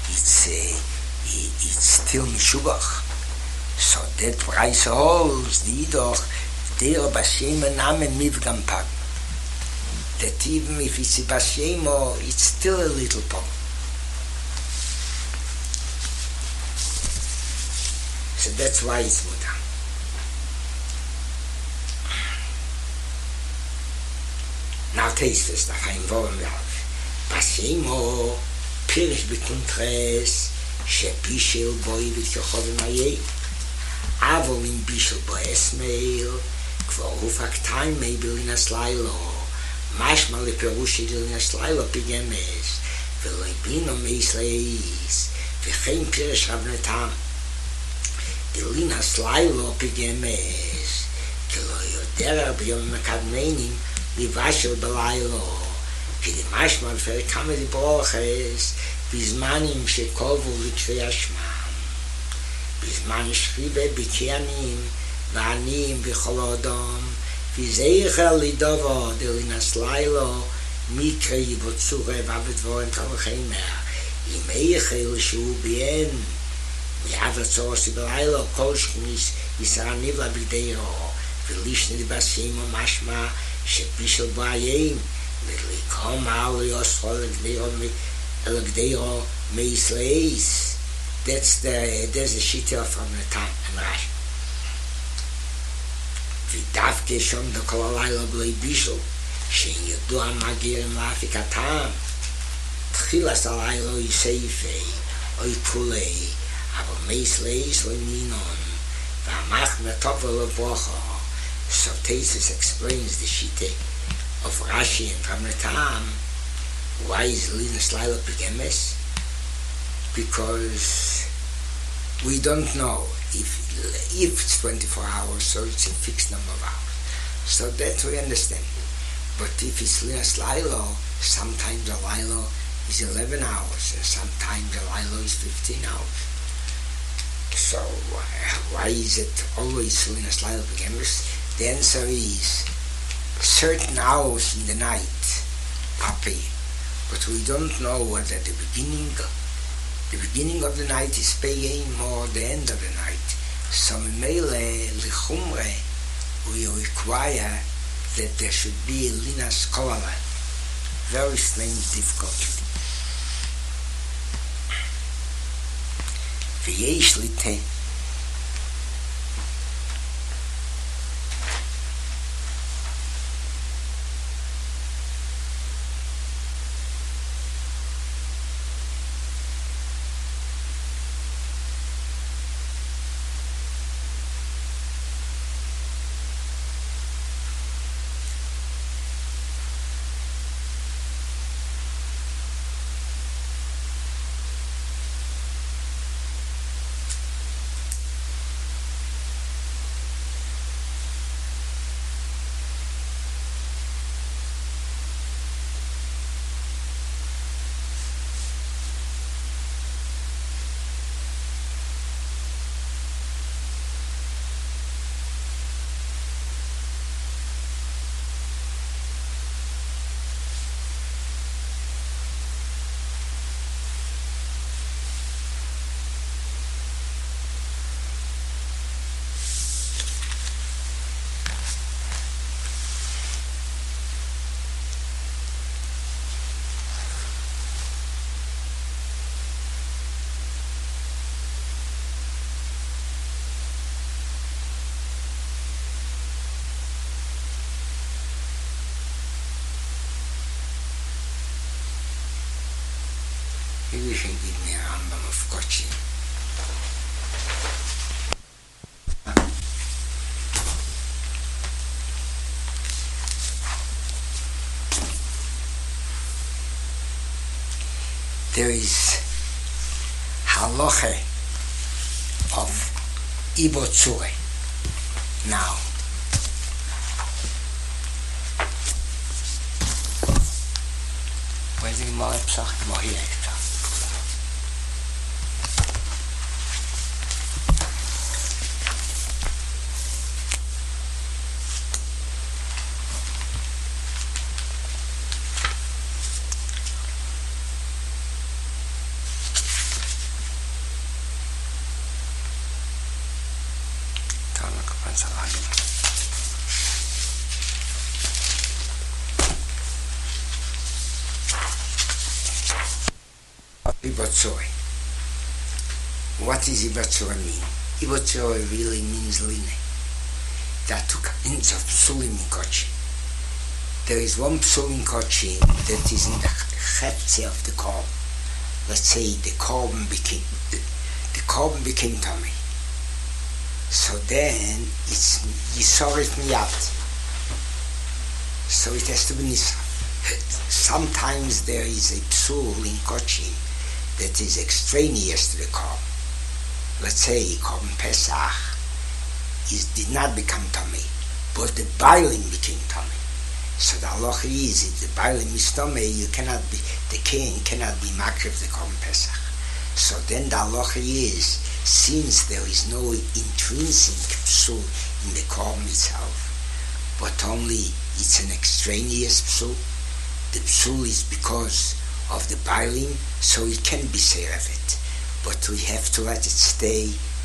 still mishubach. So that price holds the idoch der bashema name mivgam pag. That even if it's a bashemo, it's still a little pog. So that's why it's muter. Now taste this, the fine vorm velf. Bashemo, pirish bekuntres, shepishel boy with yochov maye. Avol in bishel boy esmail, kvar ufak time maybe in a slylo. Mashmal le perushid in a slylo pigemes. Velibino meisleis. V'chein pirish rabnetam. Dilina slylo pigemes. Kilo yodera b'yom makadmenim. Livashel belaylo, כי דמשמע לפי כמה דיברוכס, בזמנים שקובו לקרי השמם, בזמן שחיבה בקיינים, ועניים בכל אדם, וזכר לדובו דלינס לילו, מקרי בצורה ובדבורים כמוכימר, אם איכל שהוא ביין, מעבר צורסי בלילה, כל שכניס יסרה נבלה בגדירו, ולישנה דבסיימו משמע, שבישל בעיים, ולקום על יוספו לגדירו מיסלאיס. That's the shita from the time and Rashi. ודווקא שום דכל הלילה בלי בישל, שידוע מגירים להפיק הטעם. תחילת הלילה היא סייפי, אוי כולי, אבל מיסלאיס לא מינון, והמחנה טוב ולבוכו. So Tesis explains the shite of Rashi and from the time why is Linus Lila Pigemes? Because we don't know if it's 24 hours, so it's a fixed number of hours. So that we understand. But if it's Linus Lila, sometimes the Lila is 11 hours and sometimes the Lila is 15 hours. So why is it always Linus Lila Pigemes? The answer is certain hours in the night are paid, but we don't know whether the beginning of the night is paying or the end of the night. So mele lichumre we require that there should be a linas kolala. Very strange difficulty. V'yesh lite. Maybe you can give me a Rambam of Kochi. There is halacha of Ibotzure. Now, where's the Gemara Pesach? More here. Ibotzore. What does Ibotzore mean? Ibotzore really means line. There are two kinds of psulim in Kochi. There is one psul in Kochi that is in the chetze of the korban. Let's say the korban became tummy. So then it's yisorif miyat. So it has to be nisaf. Sometimes there is a psul in Kochi that is extraneous to the korban. Let's say korban Pesach did not become tummy, but the bailing became tummy. So the halacha is, if the bailing is tummy, the king cannot be makriv the korban Pesach. So then the halacha is, since there is no intrinsic psul in the korban itself, but only it's an extraneous psul, the psul is because of the bailing, so it can be serevet, but we have to let it stay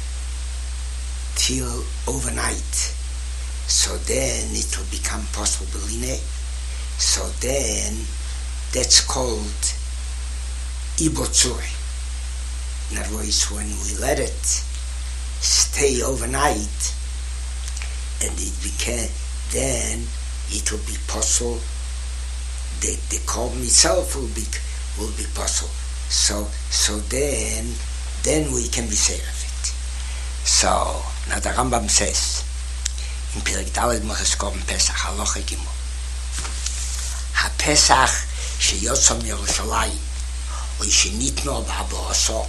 till overnight. So then it will become possible line. So then that's called Ibotzure. In other words, when we let it stay overnight, and then it will be possible. The korban itself will be possible. So then we can be saved of it. So now the Rambam says in Perek Daled Moches Korban Pesach Halacha Gimel, HaPesach sheyotza miYerushalayim or shenitno b'Haboso.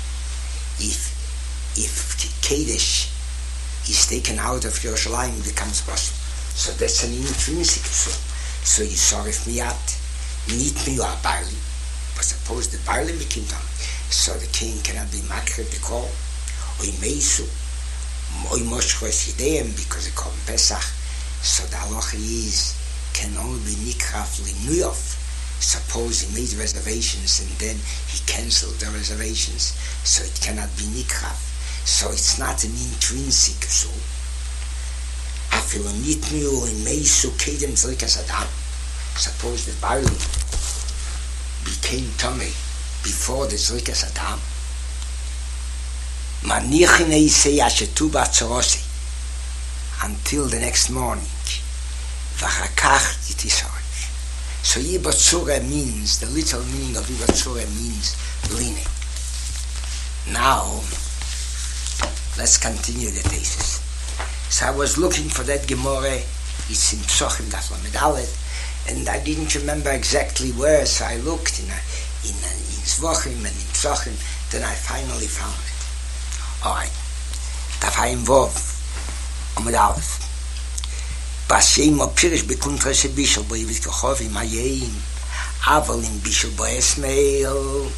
If Kedesh is taken out of Yerushalayim, it becomes possible. So that's an intrinsic psul. So yisorif miyat, nitnu bailing. But suppose the bailing became done, so the king cannot be makriv the kol, or meisu, or moshchos yideim, because the korban Pesach. So the halacha is can only be nikraf linuyov. Suppose he made reservations and then he cancelled the reservations, so it cannot be nikraf. So it's not an intrinsic psul. Afilu nitnu in meisu kedem zrikas adam. Suppose the bailing became tummy before the zrikas adam. Manichin eisei ashetu b'atzorosi until the next morning. V'chakach yitisarich. So Ibotzure means, the literal meaning of Ibotzure means leaning. Now, let's continue the thesis. So I was looking for that Gemara, it's in Psochim Daf Lamed Aleph, and I didn't remember exactly where, so I looked in Zvochim and in Psochim, then I finally found it. Alright, Daf Hayim Vov, Lamed Aleph. Bashem o Pirish bekuntra she Bishul bo Yivit Kochov im Hayim, Aval im Bishul bo Esmeil.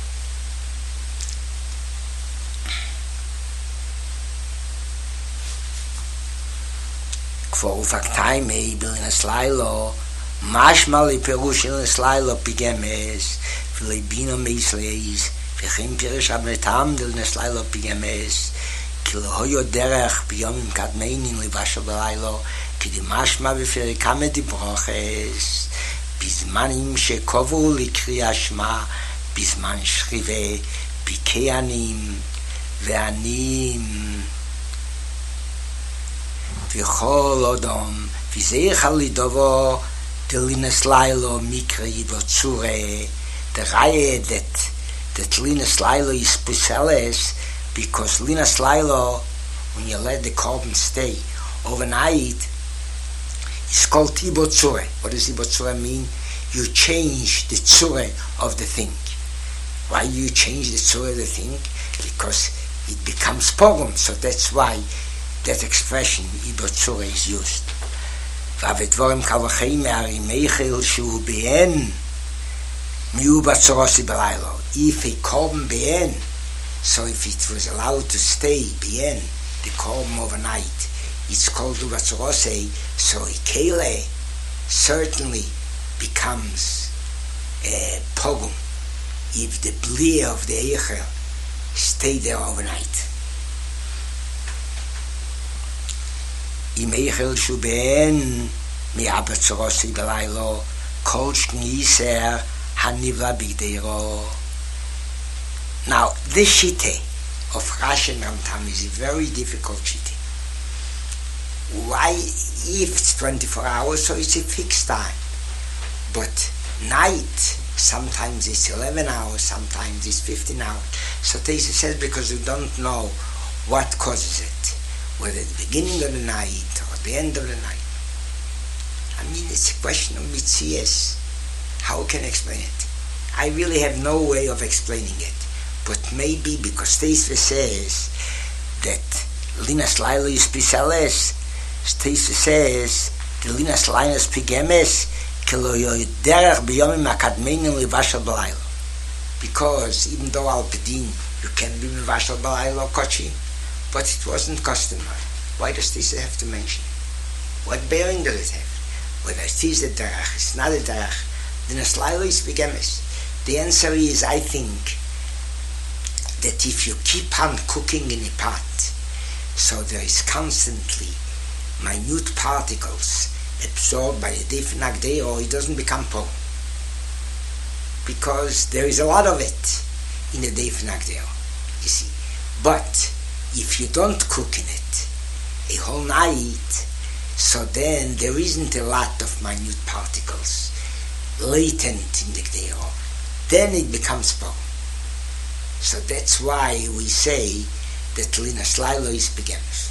Kvo ufaktai mei bil in Eslailo, mashma li perush in Eslailo pigemes, v'leibino meisleis, v'chim Pirish abnetam del Eslailo pigemes, ki lehoyo derech biyomim kadmeinin livasho b'lailo, כי דמשמע בפרק כמה דיברוכס, בזמנים שקובעו לקריאה שמע, בזמן שכיבה, ביקיינים וענים, וכל אדם, וזייך על לידובו, דלינס לילו מקרא Ibotzure, the raya that that Linas Laila is speciales because Linas Laila, when you let the carbon stay overnight, it's called Ibotzure. What does Ibotzure mean? You change the tzure of the thing. Why you change the tzure of the thing? Because it becomes pogum. So that's why that expression Ibotzure is used. Vavedvorim kavachim me'arimeichel shu be'en miu batzorosi belaylo. If a korban be'en, so if it was allowed to stay be'en, the korban overnight, it's called batzorosi, so a kele certainly becomes a pogum if the bli of the eichel stay there overnight. Im eichel shu be'en mi'u batzorosi belaylo kol shniser hanivla bigdeiro. Now, this shite of Rashi and Ramtam is a very difficult shite. Why, if it's 24 hours, so it's a fixed time. But night, sometimes it's 11 hours, sometimes it's 15 hours. So Teisa says because you don't know what causes it, whether the beginning of the night or the end of the night. I mean, it's a question of mitzias. How can I explain it? I really have no way of explaining it. But maybe because Teisa says that Linas Laila is Pisales, Teisa says the Linas Laila is Pigemes, because even though Al Pedin you can be Mivashal Balaylo Kochi, but it wasn't customary. Why does Teisa have to mention? What bearing does it have? Whether it is a derech, it's not a derech, Linas Laila is Pigemes. The answer is, I think, that if you keep on cooking in a pot, so there is constantly minute particles absorbed by a different nagdei, or it doesn't become pog. Because there is a lot of it in a different nagdei, you see. But if you don't cook in it a whole night, so then there isn't a lot of minute particles latent in the gdei, then it becomes pog. So that's why we say that Linas Laila is Pigemes.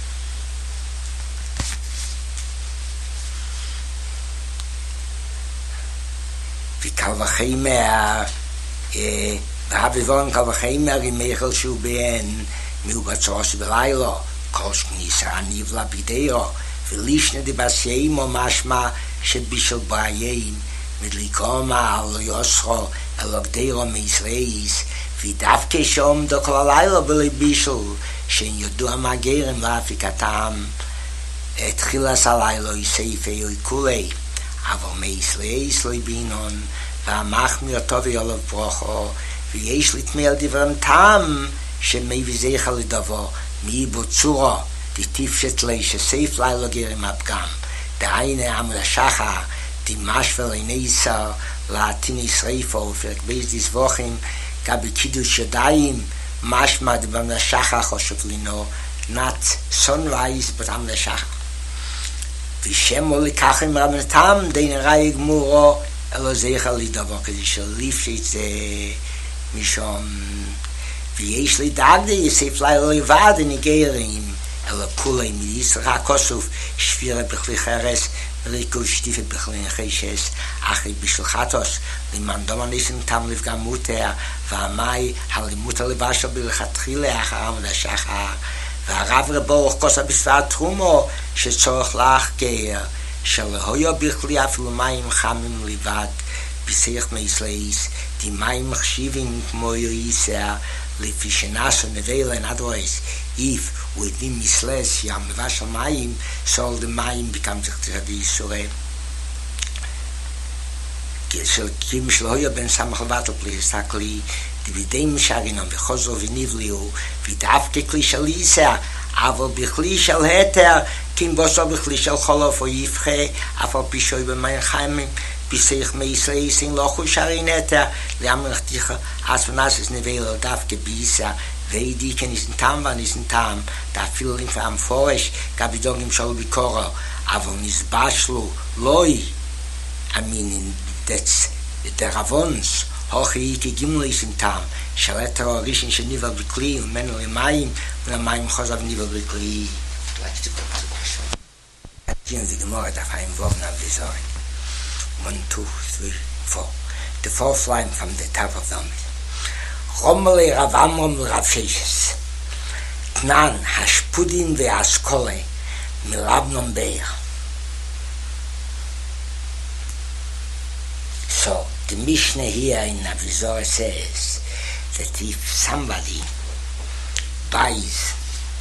Vikal v'cheimer, v'havivon kal v'cheimer imeichel shu be'en, miu batzos belaylo, kol shknisa anivla b'gdeiro, v'lishne di basyeimo mashma shebishel b'ayim, midlikoma al yosro elogdeiro meisreis, ודווקא שום דוקל הלילה בלי בישול, שאין יודו המגרים להפיקתם, תחילת הלילה יסייפי וכולי, אבל מייסלייס לא בינון, והמחמיר טוב יולב ברוכו, ויש לתמל דברם טעם, שמביזיך לדבו, מי בוצורו, דתיפשת לי שסייף לילה גרם הפגם, דהיינה עמד השחר, דמשפל אינסר, להתיני שריפו, ופרק בייס דסבוכים, Gabi Kiddush Yadayim, mashma de bam shachar choshev lino, not sunrise, but am shachar. Vishem olikachim ramnetam, dein rayig muro, elozecha lidavo, kedish alif sheitze mishom. V'yesh li dagde, yisef lai loivad in igerim, elokulei midisra kosuf, shvira bechli cheres, Riko Stiefel Bechlin Cheshes, Achri Bishlchatos, Liman Domanisim Tam Livga Muter, Vamai, Halimuta Levasha Bilchatrile, Acharam Shachar, Varav Reboch Kosa Bisvat Trumo, Shetzorach Lach Geir, Shalahoyo Bichli Afilumayim Chamim Livad, Bisech Meisleis, Di Maim Chshivim Moyo Yisea, Lefishenas and Nevela and otherwise, if within Misles Yam Vashal Mayim, so the Mayim becomes a Yisure. Shel Kim Shloya Ben Samach Vato, please, Takli, the Videm Shaginam, the Chozo Vinivliu, Vidavke Klishalisa, Avo Bichli Shal Heter, Kim Boso Bichli Shal Cholo for Yifche, Afo Pishoy Ben Mayin Chaimim, Bisech Meisleis in Lochu Sharineta, Liamrach Ticha, Asvanas is Nevelo, Davke Bisa, Veidi ken is in Tam, van is in Tam, da feeling for am Foresh, Gabidogim Shal Bikoro, Avon is Bashlu, Loi. I mean, that's the Ravons הוכי כגימליש עם טעם, שלטר הראשון שניבל בכלי, ומנו למים, ולמים חוזב ניבל בכלי. Like to go to the show. Here the Gemara that I'm involved in Vizor. 1, 2, 3, 4. The fourth line from the top of them. Romele Rav Amram Rav Sheshes. Tnan Hashpudin ve'Askole Milabnon Beir. So the Mishnah here in Avizor says that if somebody buys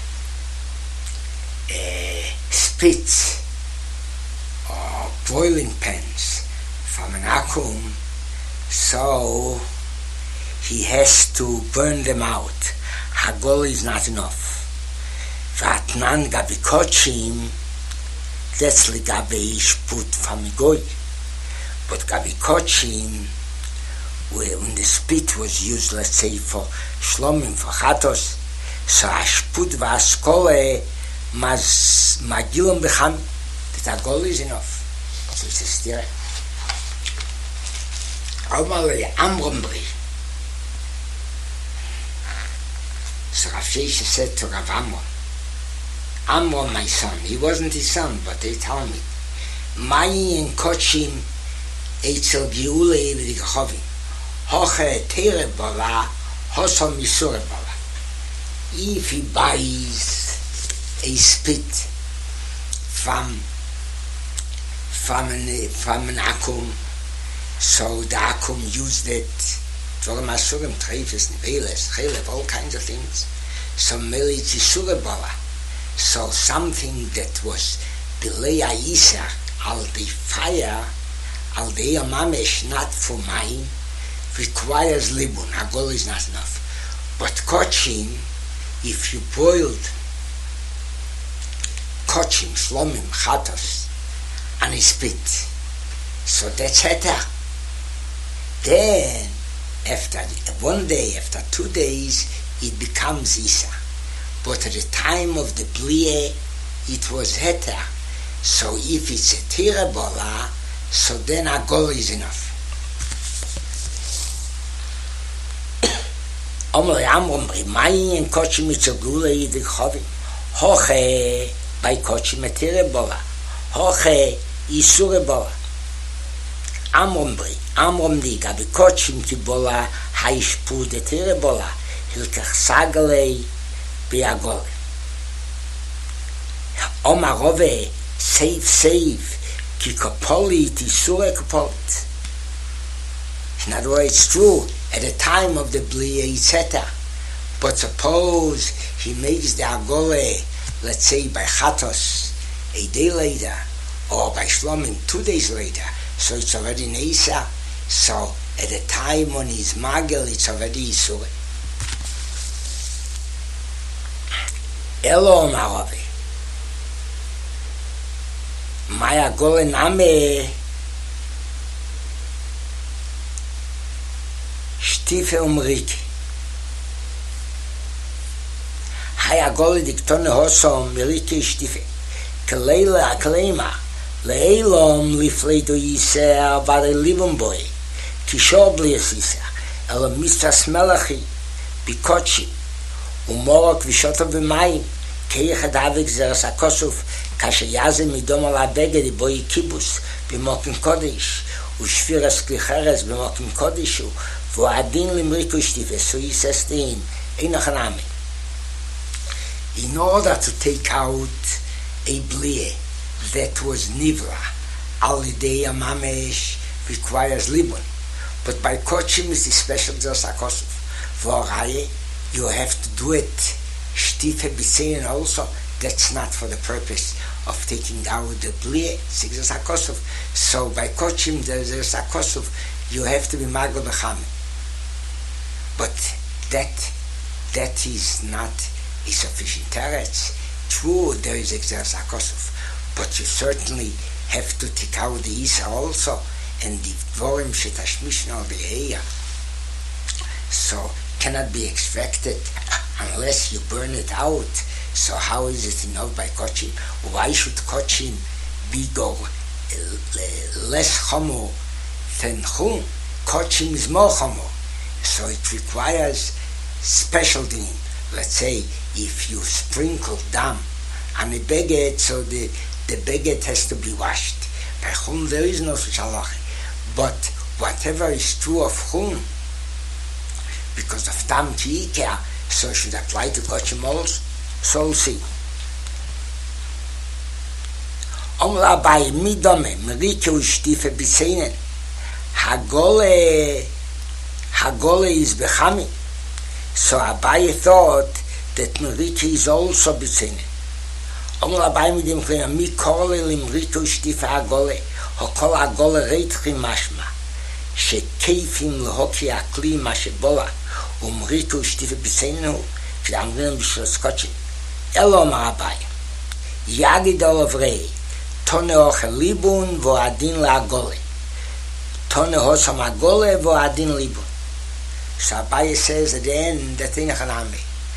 spits or boiling pans from an akum, so he has to burn them out. Hagol is not enough. Vatnan gabi kochim, that's ligabe ishput from goy. But gabi kochim, when the spit was used, let's say for shlomim, for chatos, so ashput v'askole magilom becham, that hagol is enough. So it's a stira. Omale Amromri. So Rav Sheshes said to Rav Amram, Amram, my son, he wasn't his son, but they tell me, Mayi and Kochim Eitzel Giule V'Dichovim, Hoche Tere Bala, Hosom Yisure Bala. If he buys a spit from an akum, so the akum used it for masurim, treifes, niveles, chelev, all kinds of things. So meli tzisure bala. So something that was belay aisa al the fire, al the mamesh, not for mine, requires libun. Hagol is not enough. But kochim, if you boiled kochim, shlomim, chatos, and a spit, so that's heter. Then, after 1 day, after 2 days, it becomes Isa. But at the time of the Blie, it was Heter. So if it's a Tirebola, so then Agol is enough. Omri Amrom Rimayi and Kochim Mitzogule Yidichovim. Hoche, by Kochim a Tirebola. Hoche, Isurebola. Amrom di gabi kochim kibola haishpu de terebola hilkach sagalei biagole. Omarove save kikopoli tisure kopolit. In other words, it's true at the time of the blia etc. But suppose he makes the agole, let's say by chatos a day later, or by shlomim 2 days later. So it's already Neisa. So at the time when he's Magel, it's already Isure. Elo Maravi. Maya Golen Ame Stife Umriki. Haya Gole Diktone Hosom Miriki Stife. Kaleila Akleima. Leilom lifleido yiseh vare libum boy kishor blias yiseh ela mistas melachi bikochi umorok vishoto b'mayim keichad avik zeres akosuf kashe yazem midom ala beged boy kibus b'mokim kodesh ushviras klicheres b'mokim kodeshu v'adin limriku shtife so yiseh stein einachanami. In order to take out a blie that was nivra, alidei mamesh requires libun, but by kochim is the special just akosuf. For Raye, you have to do it shtife b'sein also. That's not for the purpose of taking out the blie, sigzas akosuf. So by kochim there's akosuf, you have to be magol b'chame. But that is not a sufficient teretz. True, there is exers akosuf. But you certainly have to take out the Isa also, and the Dvorim Shetashmishna of the Eya. So cannot be extracted unless you burn it out. So how is it enough by Kochim? Why should Kochim be go less homo than Chum? Kochim is mochamo, so it requires special dinim. Let's say if you sprinkle dam on a beged, so the beged has to be washed. By chum there is no such halacha. But whatever is true of chum, because of dam kiikea, so should apply to kochim also. So we'll see. Omla bei midome, merike ushtife biseinen. Hagole is bechami. So Abaye thought that merike is also biseinen. Omla bei mit dem kleinen mikole limrike ushtife hagole. Hokol hagole reitchim mashma. שכיפים להוקי הכלי מה שבולה ומריקו ושטיפה בסיינו כשאמרים בשביל סקוצ'ים אלו אמר אביי יגיד על עברי תונה אוכל ליבון ועדין לעגולה תונה הוסם עגולה ועדין ליבון. So Abaye says at the end that in Hanami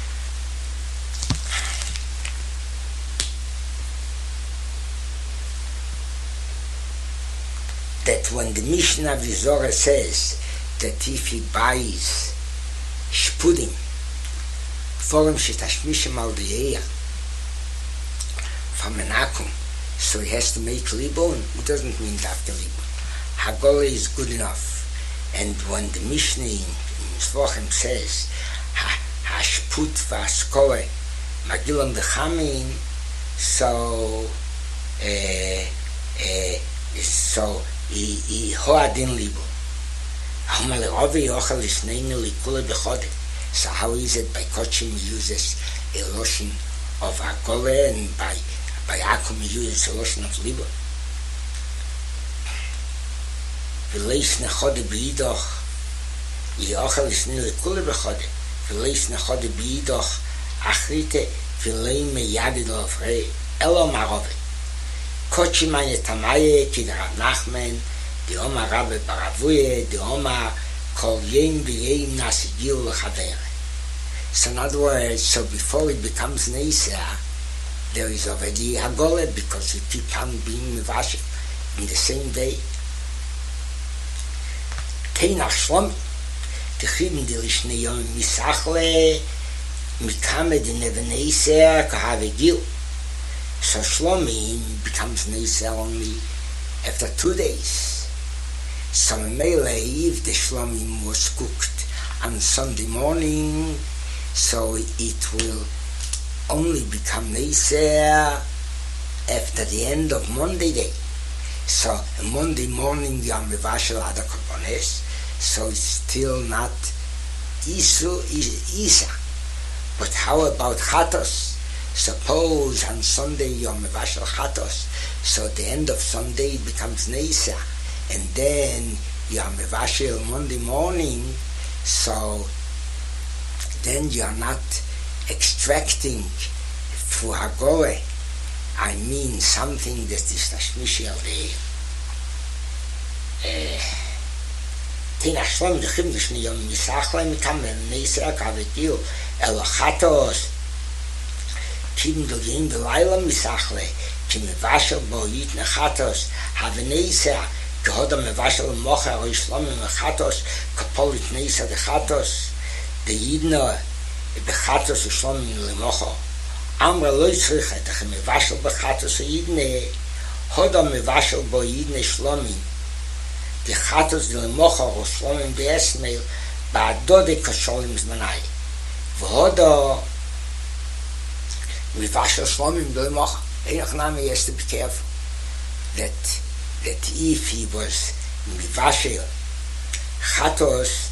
that when the Mishnah Vizora says that if he buys shpudim for him shetashmishim al diyeya from an akum, so he has to make libon, it doesn't mean after libon. Hagola is good enough. And when the Mishnah in Zvochem says hashput v'askole magilam v'chamin, so hoadin libo. So how is it by Kochim he uses a lotion of Akole and by Akum he uses a lotion of libo? V'leis nechode b'idoch yochel isnei likule b'chode v'leis nechode b'idoch achrite v'lei meyadid l'ofrei elo marove Kochim eine Tamaye ki der Nachmen die Oma Rabbe Baravuye die Oma kol yem v'yem nasigil l'chavere. So in other words, so before it becomes Neisah, there is already Hagole because you keep on being Mivashik in the same day. Teinach Shlom Tichim di Lishne Yom Misachle Mikame di Neve Neisah kahave gil. So Shlomim becomes Neisah only after 2 days. So Mele, if the Shlomim was cooked on Sunday morning, so it will only become Neisah after the end of Monday day. So Monday morning you are Mevashel Ada Korbanes, so it's still not Isa. But how about Chatos? Suppose on Sunday Yom Mevashel Chatos, so the end of Sunday it becomes Neisah, and then Yom Mevashel Monday morning, so then you are not extracting through Hagore, I mean something that is Tashmishi al Tina Shlom Dechim Deshni Yom Misachle Mikam Neisah Kavekil El Chatos Kim Dogim V'Layla Misachle Kim Mevashel Bo Yitne Chatos Have Neisah Gehoda Mevashel Mocha O Yishlom Chatos Kapolit Neisah De Chatos De Yidno Bechatos Yishlom Lemocha Amra Lo Yitzricha Techem Mevashel Bechatos Yidne Hoda Mevashel Bo Yidne Shlomim the Chatos de Lemocha or Shlomim Be'esmeil Ba'adode Kasholim Zmanai V'hoda Mivashel Shlomim de Lemocha. Einach Nami has to be careful that if he was Mivashel Chatos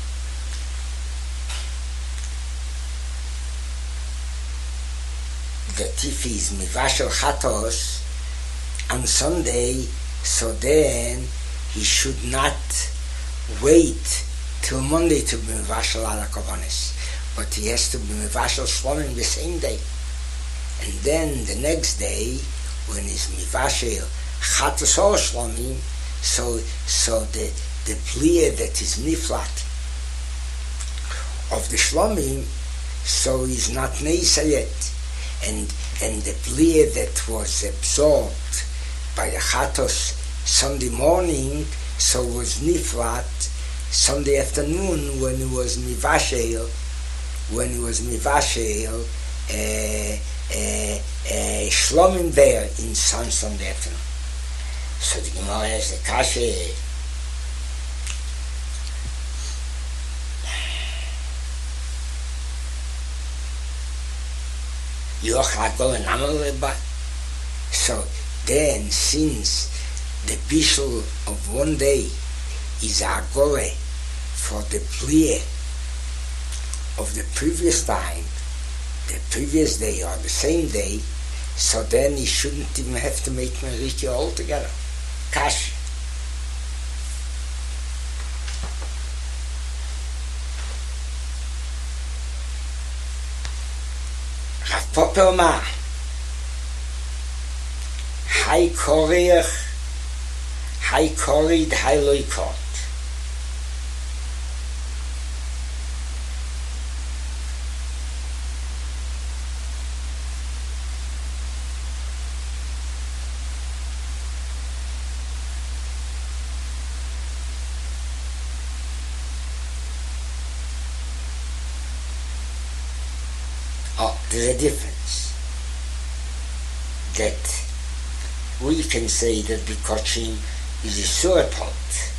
that if he is Mivashel Chatos on Sunday, so then he should not wait till Monday to be Mevashel ala Kovanes, but he has to be Mevashel Shlomim the same day. And then the next day, when he's Mevashel Chatos or Shlomim, so the plier that is Niflat of the Shlomim, so he's not Neisah yet. And the plier that was absorbed by the Chatos Sunday morning, so was Niflat, Sunday afternoon when he was mivashel, Shlomim there in Sunday afternoon. So the Gemara has the kasha. So then, since the bishul of one day is a gole for the plie of the previous time, the previous day or the same day, so then he shouldn't even have to make Meriki altogether. Kash. Rav Popelma, Hai Korech, Hai Korid, Hai Loikot. There's a difference that we can say that Bikochim is a surapalt,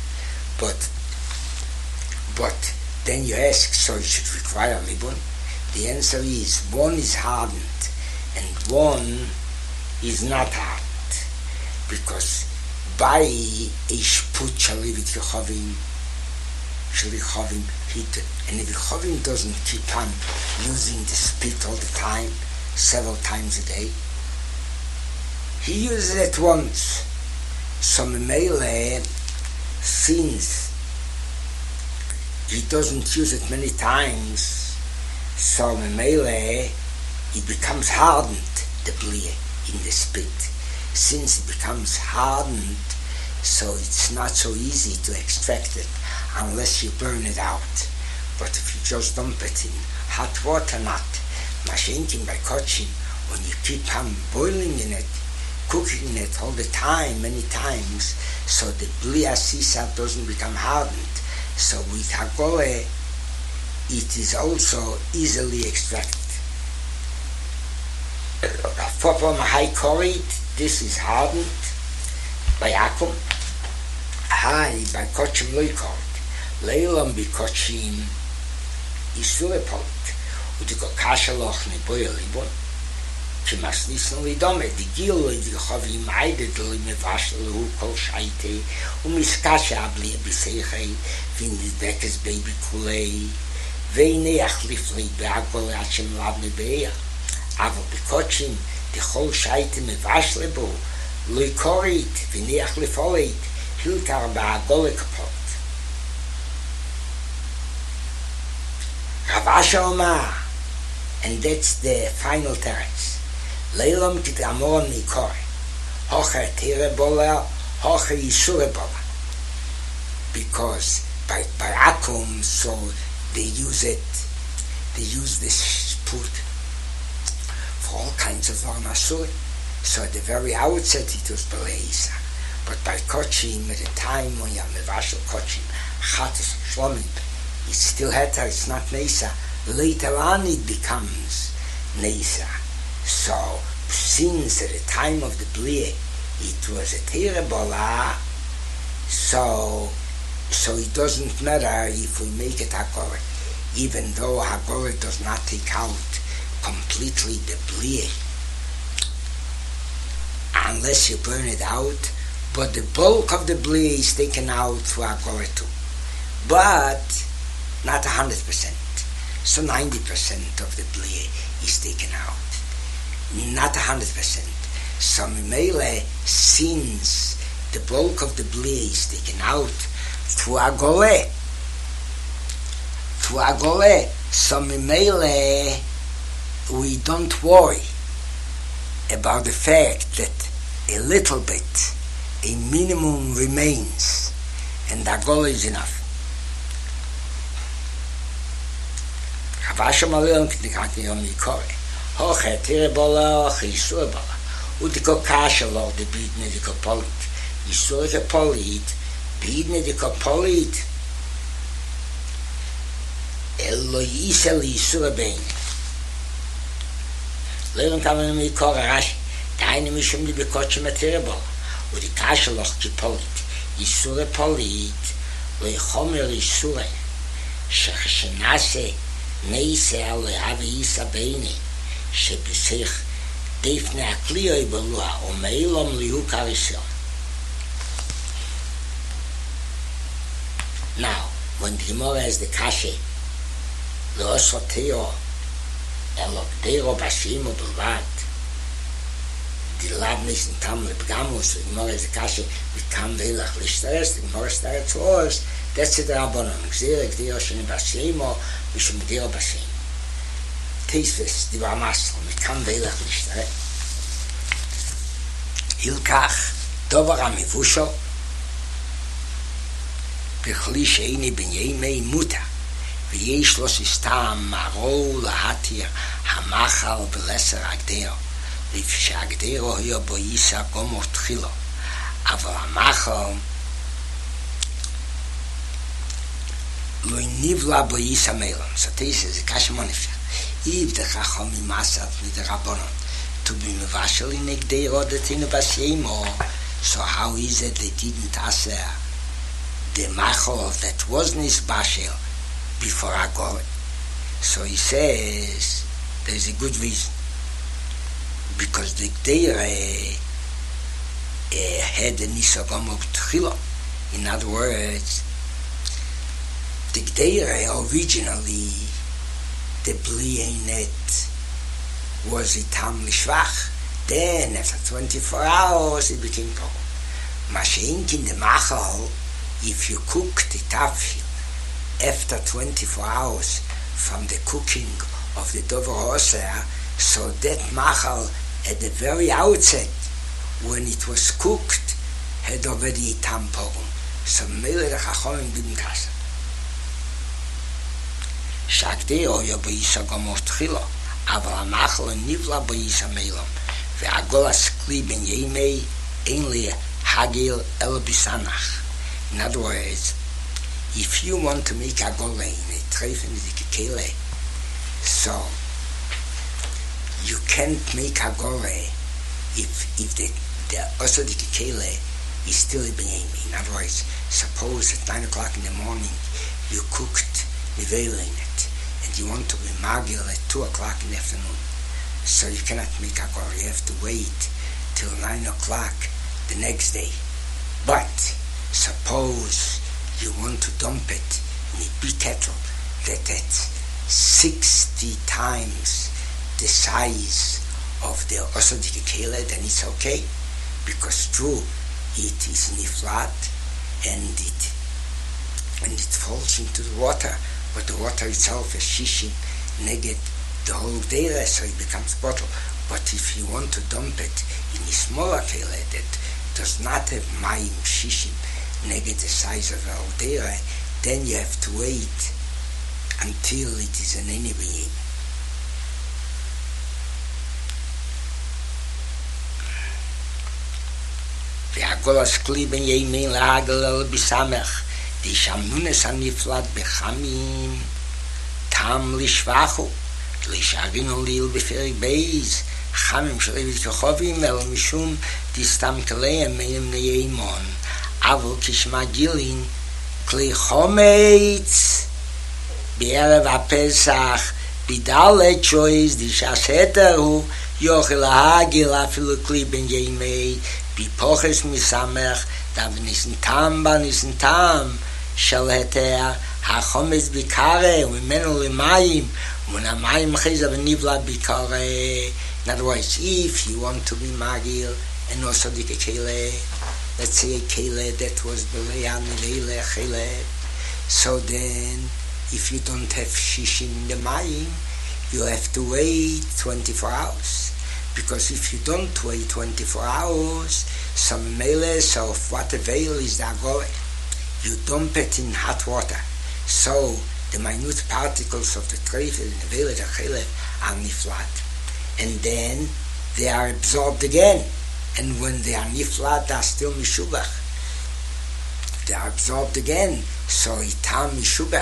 but then you ask, so it should require Libun? The answer is one is hardened and one is not hardened, because by Ishput Shalivit Yechavim Shalichavim hit, and if Yechavim doesn't keep on using the spit all the time, several times a day, he uses it once. So Memele, since he doesn't use it many times, so Memele, it becomes hardened, the blie in the spit. Since it becomes hardened, so it's not so easy to extract it unless you burn it out. But if you just dump it in hot water, not mashinkin by kochim, when you keep on boiling in it, cooking it all the time, many times, so the bli asisa doesn't become hardened. So with hagole, it is also easily extracted. Fopom high korit, this is hardened by akum. High by kochim loikot. Leilam bi kochim isurepot. Udiko kashaloch ne boya libon. Kimasnisn lidome, di gilo di chavim aidet li mevashel hu kol shaite, umiskasha abli biseichei, vin di dekes baby kulei, veineach lifli beagol achem labne beya. Avo bikochim, di chol shaite mevashel bo, lui korit, vineach lifoleit, hiltar beagol kapot. Ravasha Omar, and that's the final teretz. Leilam kit amor mikor, hocher tere bola, hocher yisure bola. Because by akum, so they use this put for all kinds of varmasur. So at the very outset it was beleisa. But by kochim, at the time when you have mevashel kochim, chatas shlomim, it's still heter, it's not nesa. Later on it becomes nesa. So since at the time of the blie it was a terebola, so it doesn't matter if we make it hagore, even though hagore does not take out completely the blie, unless you burn it out. But the bulk of the blie is taken out through hagore too, but not 100%. So 90% of the blie is taken out, not 100%. So Mimele, since the bulk of the blie is taken out through agole, so Mimele, we don't worry about the fact that a little bit, a minimum remains, and agole is enough. Ravasha Malilon k'nikati yom yikore. Hoche terebola, hoche yisur bola. Udiko kasha lo de bidne diko polit. Yisur ke polit, bidne diko polit. lo yisel yisur bein. Lehren kann man mit Korarash, der eine Mischung die Bekotche Material, und die Kascheloch gepolit, Yisur polit, lo yichomer yisur, shechenase, neise al have yisa beini, shebisich, defne aklio ibelua, umeilom liu karisyon. Now, when the Gemara has the kashe, lo osoteo, elokdero bashimo bulvad, the labnis and tam lebgamus, the Gemara has the kashe, we come velach lishtares, the Gemara starts to us, that's the Rabbanon, gzir, gdero sheni bashimo, mishum gdero bashimo. Teisves, the Ramasl, we come velach lishtares. Hilkach, dovar amivusho, בכלי שאיני בן ימי מותה, ויש לו סתם מרו להתיר המחל בלסר הגדר, לפי שהגדר היה בו ייסה גומר תחילו, אבל המחל לא נבלה בו ייסה מילון. So this is a kasha monifia. If the chacham imasat with the rabbanon to be mevashel in הגדר or the tinu basyemo, so how is it they didn't aser the machol that was nisbashel before Agor? So he says there's a good reason, because the Gdeira had a nisagom of Tchilo. In other words, the Gdeira originally, the Blienet was itam lishvach. Then after 24 hours it became problem. Mashenk in the machol, if you cook the tafil after 24 hours from the cooking of the dover oseh, so that machal at the very outset, when it was cooked, had already itam pogum. So mele the chachomim didn't ask. Shakdeo ya b'yisa gomor tchilo, aval machal nivla b'yisa meilom, ve'agolas kli ben yemei ein li hagil el bisanach. In other words, if you want to make a gola in a treffen the kele, so you can't make a gola if the also the kele is still a benyame. In other words, suppose at 9 o'clock in the morning you cooked nivela in it, and you want to be magil at 2 o'clock in the afternoon, so you cannot make a gola. You have to wait till 9 o'clock the next day. But suppose you want to dump it in a big kettle that's 60 times the size of the osodik kele, then it's okay, because true, it is niflat and it falls into the water, but the water itself is shishim neged the whole data, so it becomes bottle. But if you want to dump it in a smaller kele that does not have mayim shishim neged the size of our dera, then you have to wait until it is an enemy. Ve'agolas kli ben yemin la'agel el bisamech, di shamunes aniflat bechamim, tam lishvachu, lishavinu lil beferik beis, chamim shrevit kochovim el mishum distam keleim meim neyemon, avol kishma gilin, kli chometz, בערב הפסח, בדלת שויז, דשעשתר הוא, יוכל להגיל אפילו כלי בן ימי, בפוחס מסמך, דבניסן טעם בניסן טעם, של היתר, החומץ בקרה, וממנו למים, ומן המים חיזה ונבלה בקרה. In other words, if you want to be magil, and also the kele, let's say a kele that was beleyan leile chele, so then, if you don't have shishim in the mayim, you have to wait 24 hours. Because if you don't wait 24 hours, some meles of what the veil is there going, you dump it in hot water. So the minute particles of the treif in the veil of the chile are niflat. And then they are absorbed again. And when they are niflat, they are still mishubach. They are absorbed again. So itam mishubach.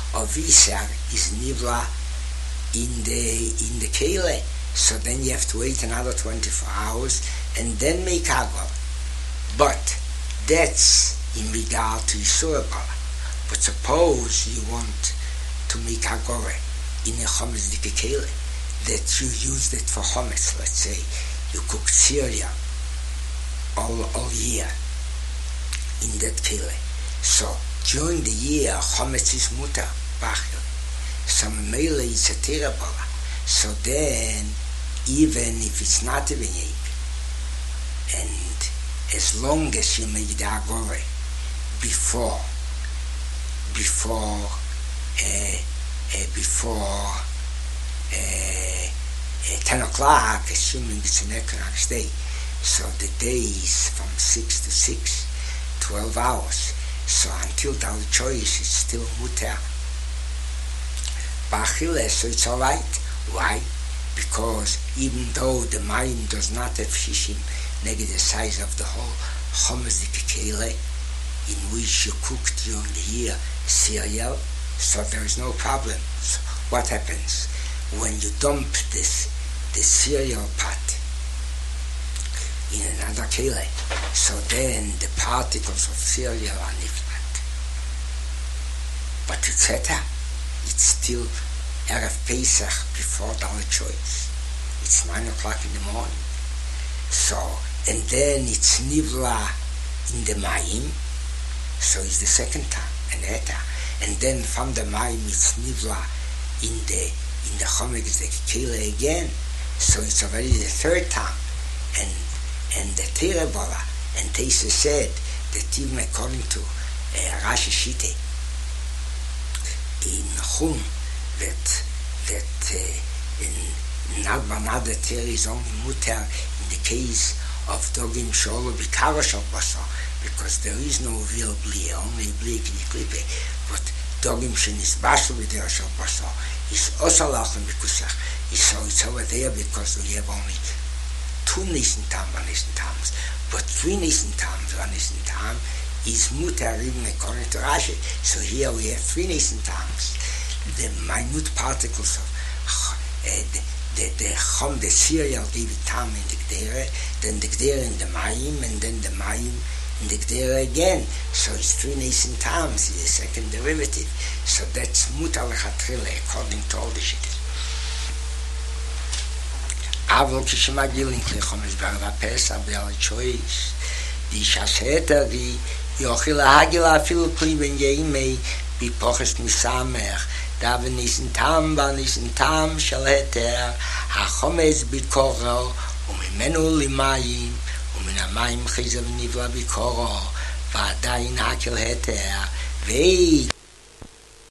of Iser is Nivla in the Kele. So then you have to wait another 24 hours and then make Agor. But that's in regard to Yisur Bala. But suppose you want to make Agor in a Chometz Dike Kele, that you used it for Chometz, let's say, you cooked cereal all year in that Kele. So during the year, Chometz is Mutar, Bachel. So Mele is a terrible. So then, even if it's not even Yip, and as long as you make the Agore before 10 o'clock, assuming it's an equinox day, so the day is from 6 to 6, 12 hours. So until the choice, it's still mutar. Bachile, so it's all right. Why? Because even though the mayim does not have shishim negative the size of the whole Chometz Dike Kele, in which you cook during the year cereal, so there is no problem. So what happens when you dump the cereal pot in another Kele? So then the particles of cereal are niflat. But it's still Erev Pesach before the choice. It's 9 o'clock in the morning. So, and then it's Nivla in the Mayim, so it's the second time, and then from the Mayim it's Nivla in the Chometz Dike Kele again, so it's already the third time, and the Terebola, and Teisa said that even according to Rashi Shite in Chum, that in Nagbanada Ter is only mutar in the case of Dogim Sholo Bikarash al Basar, because there is no real Bli, only Bli Klipe, but Dogim Shen is Basar with the Shal Basar is Osalachem Bikusach, so it's over there because we have only 2 Nisan Tam, 1 Nisan Tams, but 3 Nisan Tams, 1 Nisan Tam is mutar even according to Rashi. So here we have 3 Nisan Tams. The minute particles of the cereal give it tam in the Gdera, then the Gdera in the Mayim, and then the Mayim in the Gdera again. So it's 3 Nisan Tams, the second derivative. So that's mutar lechatchila according to all the shittas. Avol kishemagilin kli chometz b'arva Pesach b'al choice. Di shaseta di yochila hagila afilu kli ben yeimei bipoches misamech. Daven Nisan Tam, Nisan Tam shel heter, HaChometz bikoro, umimenu limayim, umin hamayim chizav nivla bikoro, ועדיין הקל heter,